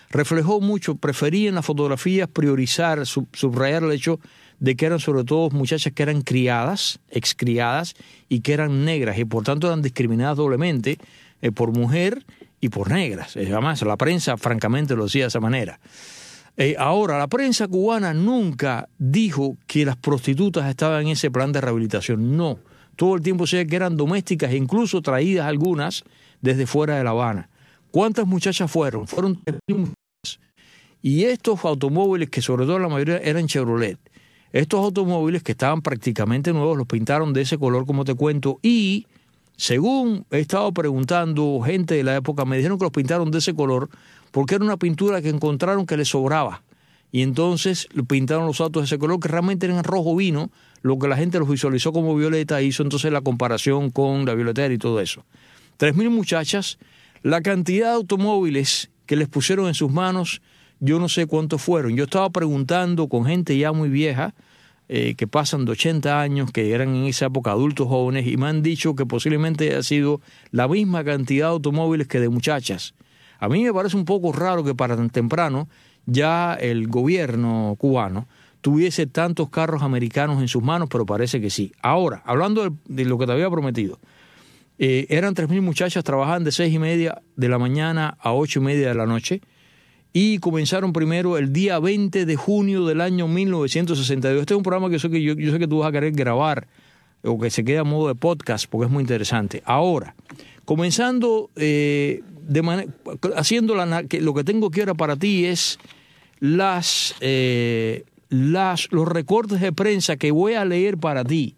reflejó mucho, prefería en las fotografías priorizar, sub, subrayar el hecho de que eran sobre todo muchachas que eran criadas, excriadas, y que eran negras, y por tanto eran discriminadas doblemente eh, por mujer y por negras. Además, la prensa francamente lo decía de esa manera. Eh, ahora, la prensa cubana nunca dijo que las prostitutas estaban en ese plan de rehabilitación. No. Todo el tiempo se decía que eran domésticas e incluso traídas algunas desde fuera de La Habana. ¿Cuántas muchachas fueron? Fueron tres mil muchachas. Y estos automóviles, que sobre todo la mayoría eran Chevrolet, estos automóviles que estaban prácticamente nuevos, los pintaron de ese color, como te cuento, y según he estado preguntando gente de la época, me dijeron que los pintaron de ese color porque era una pintura que encontraron que les sobraba. Y entonces pintaron los autos de ese color, que realmente eran rojo vino, lo que la gente los visualizó como violeta, hizo entonces la comparación con la violetera y todo eso. Tres mil muchachas, la cantidad de automóviles que les pusieron en sus manos, yo no sé cuántos fueron. Yo estaba preguntando con gente ya muy vieja, eh, que pasan de ochenta años, que eran en esa época adultos jóvenes, y me han dicho que posiblemente ha sido la misma cantidad de automóviles que de muchachas. A mí me parece un poco raro que para tan temprano ya el gobierno cubano tuviese tantos carros americanos en sus manos, pero parece que sí. Ahora, hablando de, de lo que te había prometido, eh, eran tres mil muchachas, trabajaban de seis y media de la mañana a ocho y media de la noche, y comenzaron primero el día veinte de junio del año mil novecientos sesenta y dos. Este es un programa que yo sé que, yo, yo sé que tú vas a querer grabar, o que se quede a modo de podcast, porque es muy interesante. Ahora, comenzando, eh, de manera, haciendo la, que lo que tengo que ahora para ti es las, eh, las, los recortes de prensa que voy a leer para ti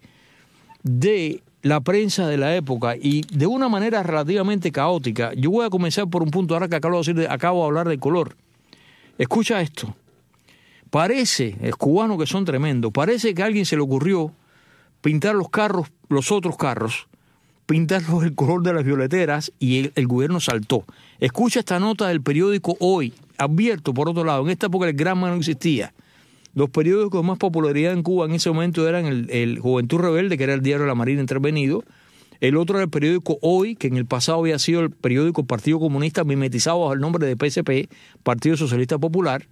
de la prensa de la época, y de una manera relativamente caótica. Yo voy a comenzar por un punto, ahora que acabo de, decir, acabo de hablar de color. Escucha esto. Parece, es cubano que son tremendos, parece que a alguien se le ocurrió pintar los carros, los otros carros, pintarlos el color de las violeteras, y el, el gobierno saltó. Escucha esta nota del periódico Hoy, abierto por otro lado. En esta época el Granma no existía. Los periódicos de más popularidad en Cuba en ese momento eran el, el Juventud Rebelde, que era el diario de la Marina Intervenido. El otro era el periódico Hoy, que en el pasado había sido el periódico Partido Comunista, mimetizado bajo el nombre de P S P, Partido Socialista Popular,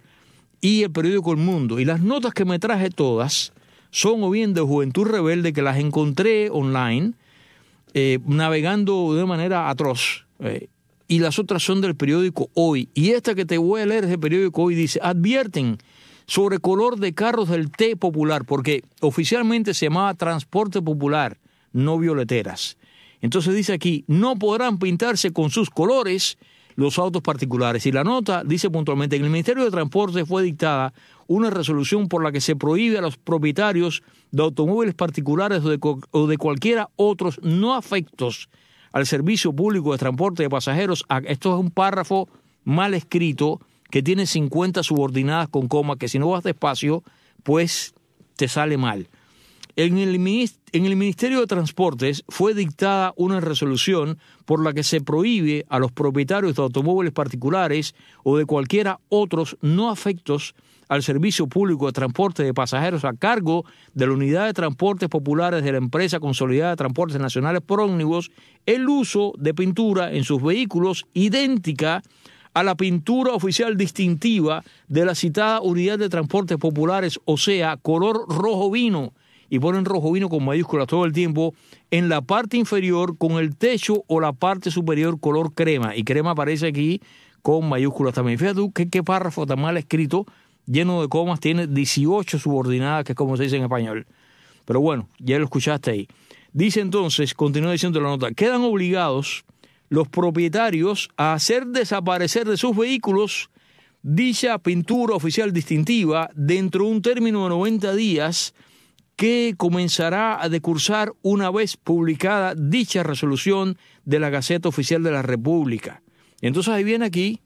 y el periódico El Mundo. Y las notas que me traje todas son o bien de Juventud Rebelde, que las encontré online, eh, navegando de manera atroz, eh, y las otras son del periódico Hoy. Y esta que te voy a leer es del periódico Hoy, dice: advierten sobre color de carros del T popular, porque oficialmente se llamaba Transporte Popular, no violeteras. Entonces dice aquí, no podrán pintarse con sus colores los autos particulares. Y la nota dice puntualmente, en el Ministerio de Transporte fue dictada una resolución por la que se prohíbe a los propietarios de automóviles particulares o de, o de cualquiera otros no afectos al servicio público de transporte de pasajeros. Esto es un párrafo mal escrito, que tiene cincuenta subordinadas con coma, que si no vas despacio, pues te sale mal. En el, en el Ministerio de Transportes fue dictada una resolución por la que se prohíbe a los propietarios de automóviles particulares o de cualquiera otros no afectos al servicio público de transporte de pasajeros a cargo de la Unidad de Transportes Populares de la Empresa Consolidada de Transportes Nacionales por Ómnibus el uso de pintura en sus vehículos idéntica a la pintura oficial distintiva de la citada Unidad de Transportes Populares, o sea, color rojo vino, y ponen rojo vino con mayúsculas todo el tiempo, en la parte inferior con el techo o la parte superior color crema, y crema aparece aquí con mayúsculas también. Fíjate tú qué, qué párrafo tan mal escrito, lleno de comas, tiene dieciocho subordinadas, que es como se dice en español. Pero bueno, ya lo escuchaste ahí. Dice entonces, continúa diciendo la nota, quedan obligados los propietarios a hacer desaparecer de sus vehículos dicha pintura oficial distintiva dentro de un término de noventa días que comenzará a decursar una vez publicada dicha resolución de la Gaceta Oficial de la República. Entonces ahí viene aquí,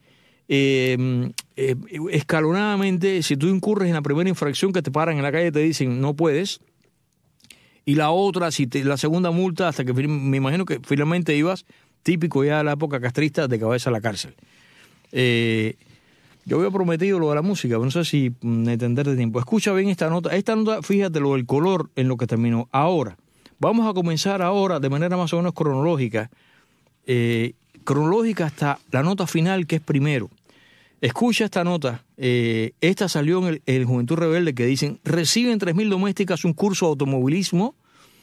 eh, eh, escalonadamente, si tú incurres en la primera infracción que te paran en la calle, te dicen no puedes, y la otra, si te, la segunda multa, hasta que me imagino que finalmente ibas, típico ya de la época castrista, de cabeza a la cárcel. Eh, yo había prometido lo de la música, pero no sé si entender de tiempo. Escucha bien esta nota. Esta nota, fíjate lo del color en lo que terminó. Ahora, vamos a comenzar ahora de manera más o menos cronológica, eh, cronológica hasta la nota final, que es primero. Escucha esta nota. Eh, esta salió en el, el Juventud Rebelde, que dicen, reciben tres mil domésticas un curso de automovilismo.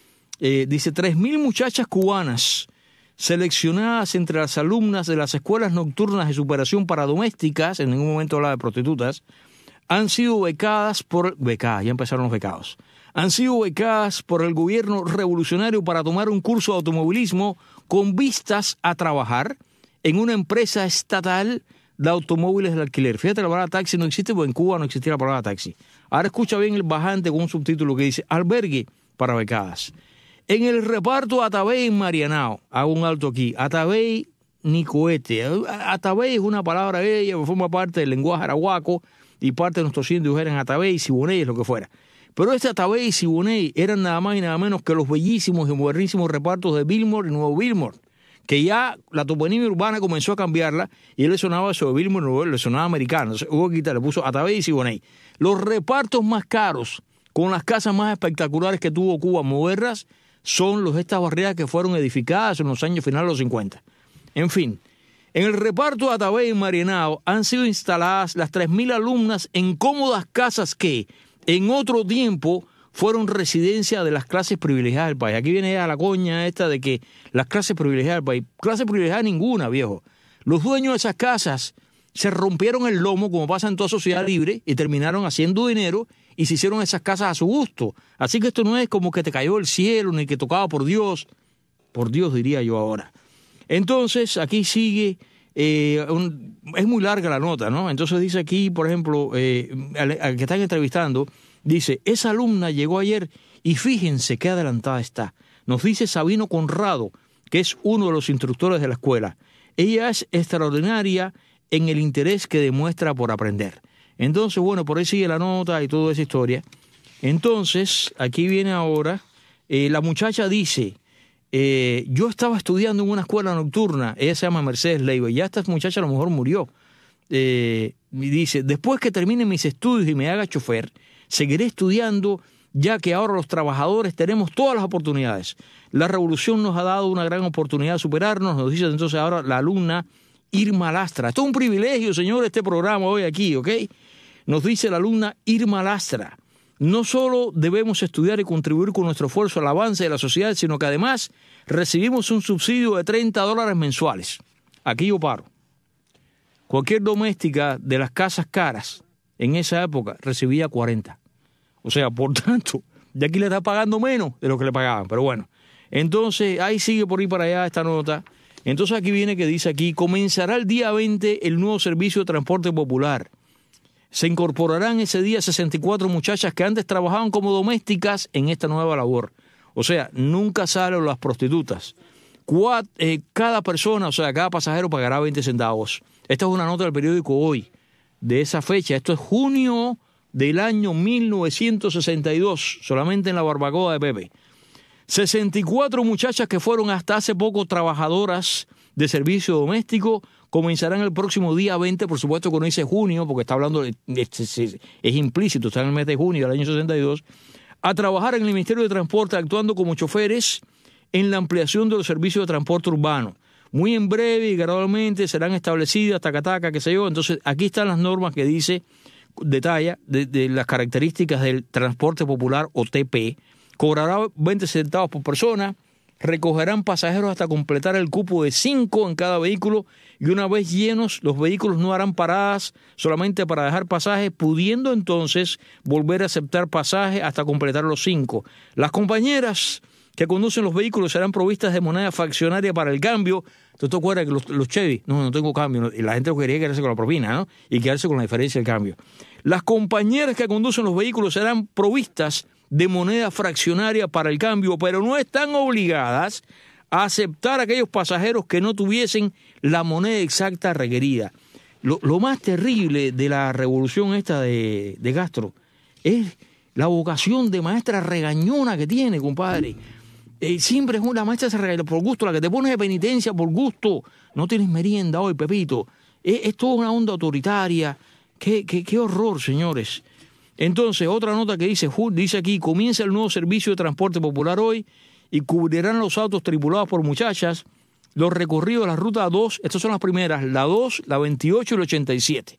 Eh, dice, tres mil muchachas cubanas seleccionadas entre las alumnas de las escuelas nocturnas de superación para domésticas, en ningún momento habla de prostitutas, han sido becadas por... Becadas, ya empezaron los becados. Han sido becadas por el gobierno revolucionario para tomar un curso de automovilismo con vistas a trabajar en una empresa estatal de automóviles de alquiler. Fíjate, la palabra taxi no existe, porque en Cuba no existía la palabra taxi. Ahora escucha bien el bajante con un subtítulo que dice, albergue para becadas. En el reparto Atabey en Marianao, hago un alto aquí, Atabey ni cohete. Atabey es una palabra bella que forma parte del lenguaje arahuaco y parte de nuestros indios eran Atabey, Siboney, lo que fuera. Pero este Atabey y Siboney eran nada más y nada menos que los bellísimos y modernísimos repartos de Billmore y Nuevo Billmore, que ya la toponimia urbana comenzó a cambiarla y él le sonaba eso de Billmore, Nuevo, le sonaba americano. Entonces hubo que quitar, le puso Atabey y Siboney. Los repartos más caros, con las casas más espectaculares que tuvo Cuba modernas, son los de estas barriadas que fueron edificadas en los años finales de los cincuenta. En fin, en el reparto de Atabey en Marianao han sido instaladas las tres mil alumnas en cómodas casas que, en otro tiempo, fueron residencia de las clases privilegiadas del país. Aquí viene ya la coña esta de que las clases privilegiadas del país, clase privilegiada ninguna, viejo. Los dueños de esas casas se rompieron el lomo, como pasa en toda sociedad libre, y terminaron haciendo dinero y se hicieron esas casas a su gusto. Así que esto no es como que te cayó el cielo, ni que tocaba por Dios. Por Dios, diría yo ahora. Entonces, aquí sigue, eh, un, es muy larga la nota, ¿no? Entonces dice aquí, por ejemplo, eh, al, al que están entrevistando, dice, esa alumna llegó ayer y fíjense qué adelantada está. Nos dice Sabino Conrado, que es uno de los instructores de la escuela. Ella es extraordinaria en el interés que demuestra por aprender. Entonces, bueno, por ahí sigue la nota y toda esa historia. Entonces, aquí viene ahora, eh, la muchacha dice, eh, yo estaba estudiando en una escuela nocturna, ella se llama Mercedes Leiva, y ya esta muchacha a lo mejor murió. Eh, y dice, después que termine mis estudios y me haga chofer, seguiré estudiando, ya que ahora los trabajadores tenemos todas las oportunidades. La revolución nos ha dado una gran oportunidad de superarnos, nos dice entonces ahora la alumna Irma Lastra. Esto es un privilegio, señor, este programa hoy aquí, ¿ok? Nos dice la alumna Irma Lastra. No solo debemos estudiar y contribuir con nuestro esfuerzo al avance de la sociedad, sino que además recibimos un subsidio de treinta dólares mensuales. Aquí yo paro. Cualquier doméstica de las casas caras en esa época recibía cuarenta. O sea, por tanto, de aquí le está pagando menos de lo que le pagaban. Pero bueno, entonces ahí sigue por ahí para allá esta nota. Entonces aquí viene que dice aquí, comenzará el día veinte el nuevo servicio de transporte popular. Se incorporarán ese día sesenta y cuatro muchachas que antes trabajaban como domésticas en esta nueva labor. O sea, nunca salen las prostitutas. Cuat, eh, cada persona, o sea, cada pasajero pagará veinte centavos. Esta es una nota del periódico Hoy, de esa fecha. Esto es junio del año mil novecientos sesenta y dos, solamente en la barbacoa de Pepe. sesenta y cuatro muchachas que fueron hasta hace poco trabajadoras de servicio doméstico comenzarán el próximo día veinte, por supuesto que no dice junio, porque está hablando, de, es, es, es implícito, está en el mes de junio del año sesenta y dos, a trabajar en el Ministerio de Transporte actuando como choferes en la ampliación de los servicios de transporte urbano. Muy en breve y gradualmente serán establecidas, tacataca, qué sé yo. Entonces, aquí están las normas que dice, detalla, de, de las características del transporte popular o T P. Cobrará veinte centavos por persona, recogerán pasajeros hasta completar el cupo de cinco en cada vehículo y una vez llenos, los vehículos no harán paradas solamente para dejar pasajes, pudiendo entonces volver a aceptar pasajes hasta completar los cinco. Las compañeras que conducen los vehículos serán provistas de moneda fraccionaria para el cambio. ¿Tú te acuerdas que los, los Chevy? No, no tengo cambio. Y la gente quería quedarse con la propina, ¿no? Y quedarse con la diferencia del cambio. Las compañeras que conducen los vehículos serán provistas de moneda fraccionaria para el cambio, pero no están obligadas a aceptar a aquellos pasajeros que no tuviesen la moneda exacta requerida. Lo, lo más terrible de la revolución esta de, de Castro es la vocación de maestra regañona que tiene, compadre. Eh, siempre es una maestra regañona por gusto, la que te pones de penitencia por gusto. No tienes merienda hoy, Pepito. Es, es toda una onda autoritaria. Qué, qué, qué horror, señores. Entonces, otra nota que dice, dice aquí, comienza el nuevo servicio de transporte popular hoy y cubrirán los autos tripulados por muchachas los recorridos de la ruta dos, estas son las primeras, la dos, la veintiocho y la ochenta y siete.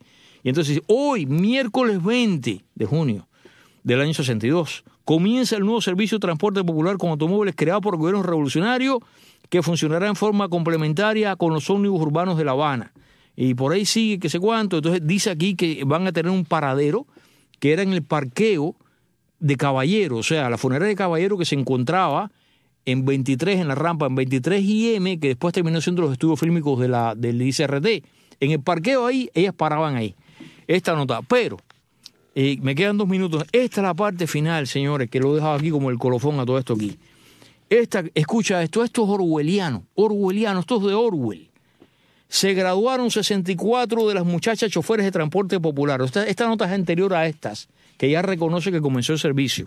Y entonces, hoy, miércoles veinte de junio del año sesenta y dos, comienza el nuevo servicio de transporte popular con automóviles creado por el gobierno revolucionario que funcionará en forma complementaria con los ómnibus urbanos de La Habana. Y por ahí sigue que sé cuánto. Entonces dice aquí que van a tener un paradero que era en el parqueo de Caballero, o sea, la funeraria de Caballero que se encontraba en veintitrés, en la rampa, en veintitrés I M, que después terminó siendo los estudios fílmicos de la, del I C R T. En el parqueo ahí, ellas paraban ahí. Esta nota, pero, eh, me quedan dos minutos. Esta es la parte final, señores, que lo he dejado aquí como el colofón a todo esto aquí. Esta, escucha esto, esto es orwelliano, orwelliano, esto es de Orwell. Se graduaron sesenta y cuatro de las muchachas choferes de transporte popular. Esta, esta nota es anterior a estas, que ya reconoce que comenzó el servicio.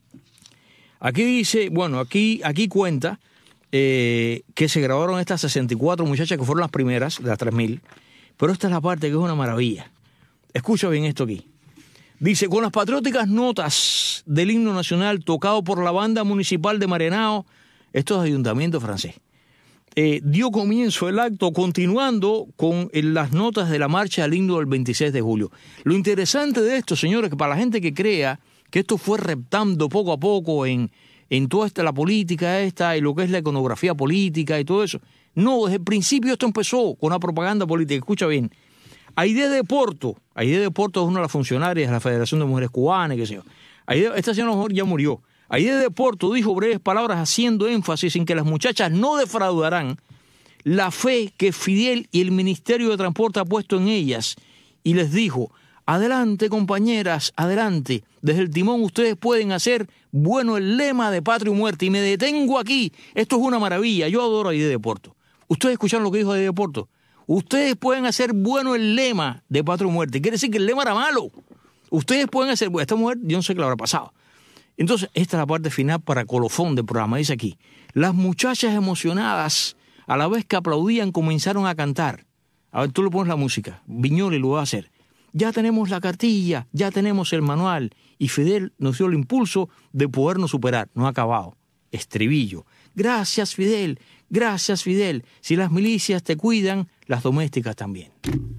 Aquí dice, bueno, aquí, aquí cuenta eh, que se graduaron estas sesenta y cuatro muchachas que fueron las primeras, de las tres mil, pero esta es la parte que es una maravilla. Escucha bien esto aquí. Dice, con las patrióticas notas del himno nacional tocado por la banda municipal de Marenao, esto es ayuntamiento francés, eh, dio comienzo el acto continuando con eh, las notas de la marcha al himno del veintiséis de julio. Lo interesante de esto, señores, que para la gente que crea que esto fue reptando poco a poco en, en toda esta, la política esta y lo que es la iconografía política y todo eso. No, desde el principio esto empezó con la propaganda política. Escucha bien. Aide de Porto, Aide de Porto es una de las funcionarias de la Federación de Mujeres Cubanas, qué sé yo. Aide, esta señora mejor ya murió. Aide de Porto dijo breves palabras haciendo énfasis en que las muchachas no defraudarán la fe que Fidel y el Ministerio de Transporte ha puesto en ellas. Y les dijo, adelante compañeras, adelante. Desde el timón ustedes pueden hacer bueno el lema de patria o muerte. Y me detengo aquí. Esto es una maravilla. Yo adoro a Aide de Porto. ¿Ustedes escucharon lo que dijo Aide de Porto? Ustedes pueden hacer bueno el lema de patria o muerte. Quiere decir que el lema era malo. Ustedes pueden hacer... Esta mujer, yo no sé qué le habrá pasado. Entonces, esta es la parte final para colofón del programa. Dice aquí, las muchachas emocionadas, a la vez que aplaudían, comenzaron a cantar. A ver, tú le pones la música. Viñoli lo va a hacer. Ya tenemos la cartilla, ya tenemos el manual. Y Fidel nos dio el impulso de podernos superar. No ha acabado. Estribillo. Gracias, Fidel. Gracias, Fidel. Si las milicias te cuidan, las domésticas también.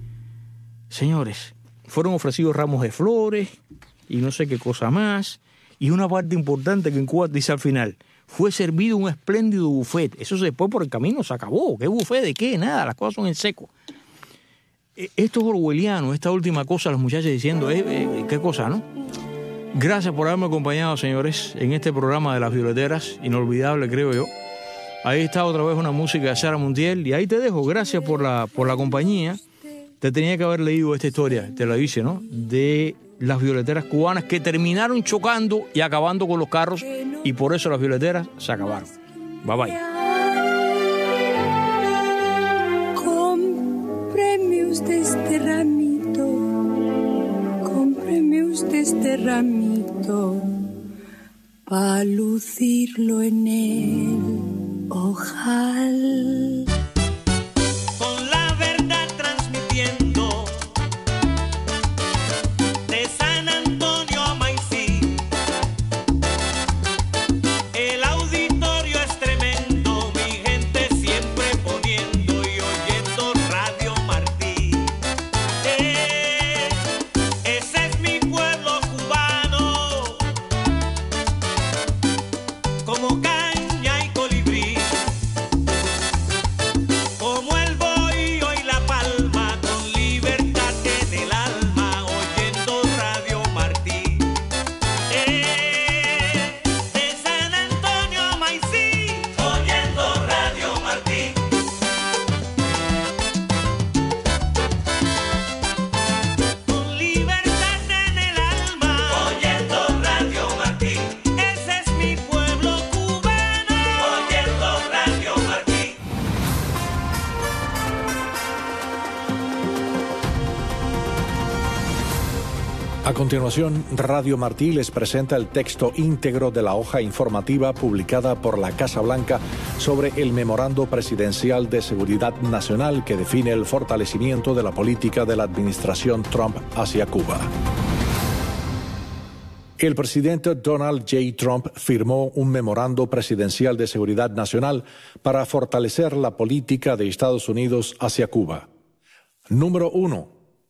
Señores, fueron ofrecidos ramos de flores y no sé qué cosa más. Y una parte importante que en Cuba dice al final, fue servido un espléndido buffet. Eso después por el camino se acabó. ¿Qué buffet? ¿De qué? Nada, las cosas son en seco. Esto es orwelliano, esta última cosa, las muchachas diciendo, eh, eh, ¿qué cosa, no? Gracias por haberme acompañado, señores, en este programa de Las Violeteras, inolvidable, creo yo. Ahí está otra vez una música de Sara Montiel, y ahí te dejo, gracias por la, por la compañía. Te tenía que haber leído esta historia, te la hice, ¿no? De las violeteras cubanas que terminaron chocando y acabando con los carros, y por eso las violeteras se acabaron. Bye bye. Cómpreme usted este ramito, cómpreme usted este ramito, pa' lucirlo en el ojal. A continuación, Radio Martí les presenta el texto íntegro de la hoja informativa publicada por la Casa Blanca sobre el Memorando Presidencial de Seguridad Nacional que define el fortalecimiento de la política de la administración Trump hacia Cuba. El presidente Donald J. Trump firmó un Memorando Presidencial de Seguridad Nacional para fortalecer la política de Estados Unidos hacia Cuba. Número uno.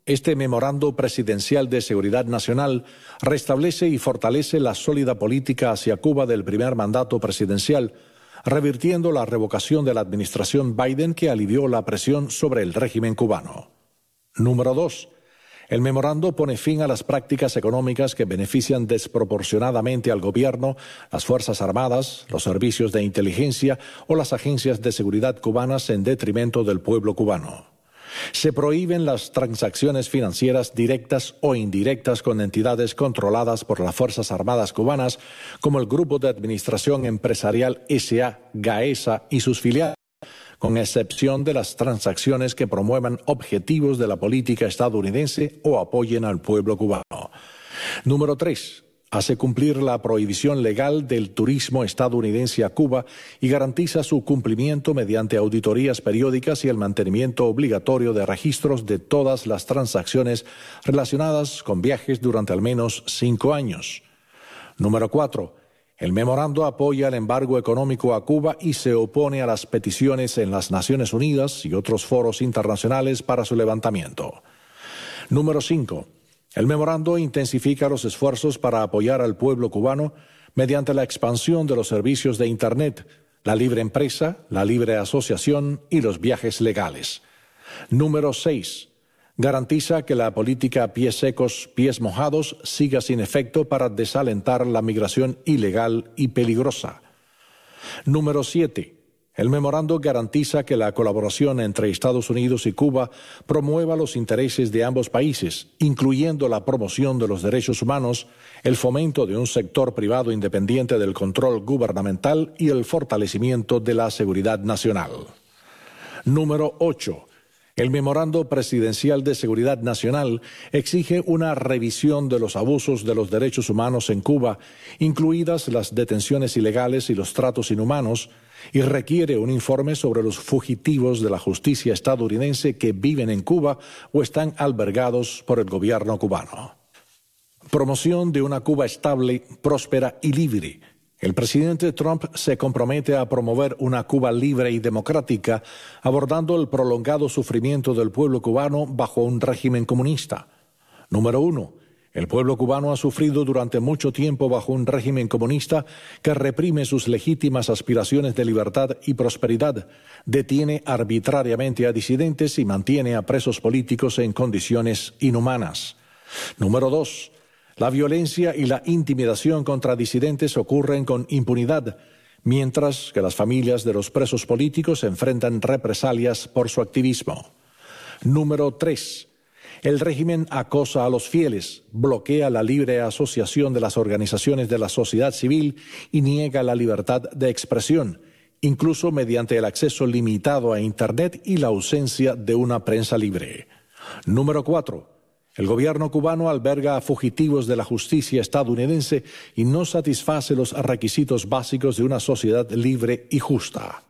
Este memorando presidencial de seguridad nacional restablece y fortalece la sólida política hacia Cuba del primer mandato presidencial, revirtiendo la revocación de la administración Biden que alivió la presión sobre el régimen cubano. Número dos. El memorando pone fin a las prácticas económicas que benefician desproporcionadamente al gobierno, las Fuerzas Armadas, los servicios de inteligencia o las agencias de seguridad cubanas en detrimento del pueblo cubano. Se prohíben las transacciones financieras directas o indirectas con entidades controladas por las Fuerzas Armadas cubanas, como el Grupo de Administración Empresarial S A, GAESA y sus filiales, con excepción de las transacciones que promuevan objetivos de la política estadounidense o apoyen al pueblo cubano. Número tres. Hace cumplir la prohibición legal del turismo estadounidense a Cuba y garantiza su cumplimiento mediante auditorías periódicas y el mantenimiento obligatorio de registros de todas las transacciones relacionadas con viajes durante al menos cinco años. Número cuatro. El memorando apoya el embargo económico a Cuba y se opone a las peticiones en las Naciones Unidas y otros foros internacionales para su levantamiento. Número cinco. El memorando intensifica los esfuerzos para apoyar al pueblo cubano mediante la expansión de los servicios de Internet, la libre empresa, la libre asociación y los viajes legales. Número seis. Garantiza que la política pies secos, pies mojados siga sin efecto para desalentar la migración ilegal y peligrosa. Número siete. El memorando garantiza que la colaboración entre Estados Unidos y Cuba promueva los intereses de ambos países, incluyendo la promoción de los derechos humanos, el fomento de un sector privado independiente del control gubernamental y el fortalecimiento de la seguridad nacional. Número ocho. El memorando presidencial de seguridad nacional exige una revisión de los abusos de los derechos humanos en Cuba, incluidas las detenciones ilegales y los tratos inhumanos, y requiere un informe sobre los fugitivos de la justicia estadounidense que viven en Cuba o están albergados por el gobierno cubano. Promoción de una Cuba estable, próspera y libre. El presidente Trump se compromete a promover una Cuba libre y democrática, abordando el prolongado sufrimiento del pueblo cubano bajo un régimen comunista. Número uno. El pueblo cubano ha sufrido durante mucho tiempo bajo un régimen comunista que reprime sus legítimas aspiraciones de libertad y prosperidad, detiene arbitrariamente a disidentes y mantiene a presos políticos en condiciones inhumanas. Número dos. La violencia y la intimidación contra disidentes ocurren con impunidad, mientras que las familias de los presos políticos enfrentan represalias por su activismo. Número tres. El régimen acosa a los fieles, bloquea la libre asociación de las organizaciones de la sociedad civil y niega la libertad de expresión, incluso mediante el acceso limitado a Internet y la ausencia de una prensa libre. Número cuatro. El gobierno cubano alberga a fugitivos de la justicia estadounidense y no satisface los requisitos básicos de una sociedad libre y justa.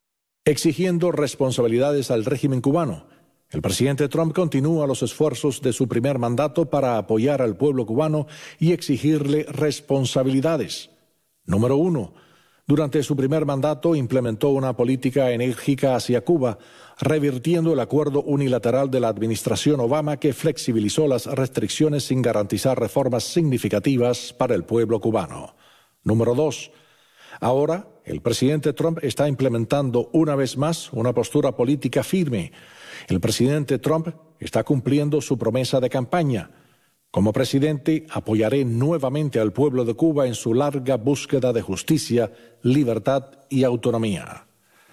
Exigiendo responsabilidades al régimen cubano, el presidente Trump continúa los esfuerzos de su primer mandato para apoyar al pueblo cubano y exigirle responsabilidades. Número uno. Durante su primer mandato implementó una política enérgica hacia Cuba, revirtiendo el acuerdo unilateral de la administración Obama que flexibilizó las restricciones sin garantizar reformas significativas para el pueblo cubano. Número dos. Ahora, el presidente Trump está implementando una vez más una postura política firme. El presidente Trump está cumpliendo su promesa de campaña. Como presidente, apoyaré nuevamente al pueblo de Cuba en su larga búsqueda de justicia, libertad y autonomía.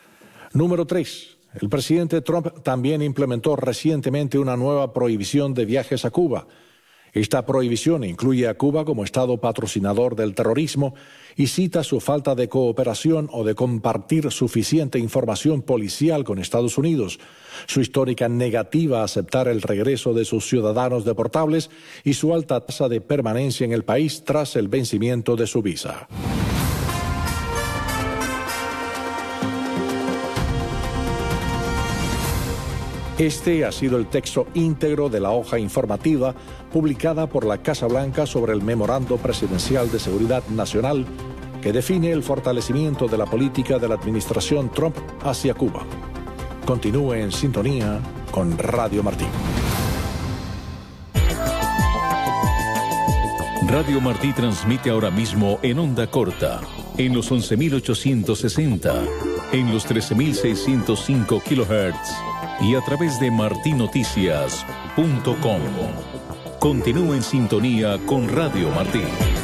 Número tres. El presidente Trump también implementó recientemente una nueva prohibición de viajes a Cuba. Esta prohibición incluye a Cuba como Estado patrocinador del terrorismo y cita su falta de cooperación o de compartir suficiente información policial con Estados Unidos, su histórica negativa a aceptar el regreso de sus ciudadanos deportables y su alta tasa de permanencia en el país tras el vencimiento de su visa. Este ha sido el texto íntegro de la hoja informativa publicada por la Casa Blanca sobre el Memorando Presidencial de Seguridad Nacional que define el fortalecimiento de la política de la administración Trump hacia Cuba. Continúe en sintonía con Radio Martí. Radio Martí transmite ahora mismo en onda corta, en los once mil ochocientos sesenta, en los trece mil seiscientos cinco kilohertz y a través de martí noticias punto com. Continúa en sintonía con Radio Martí.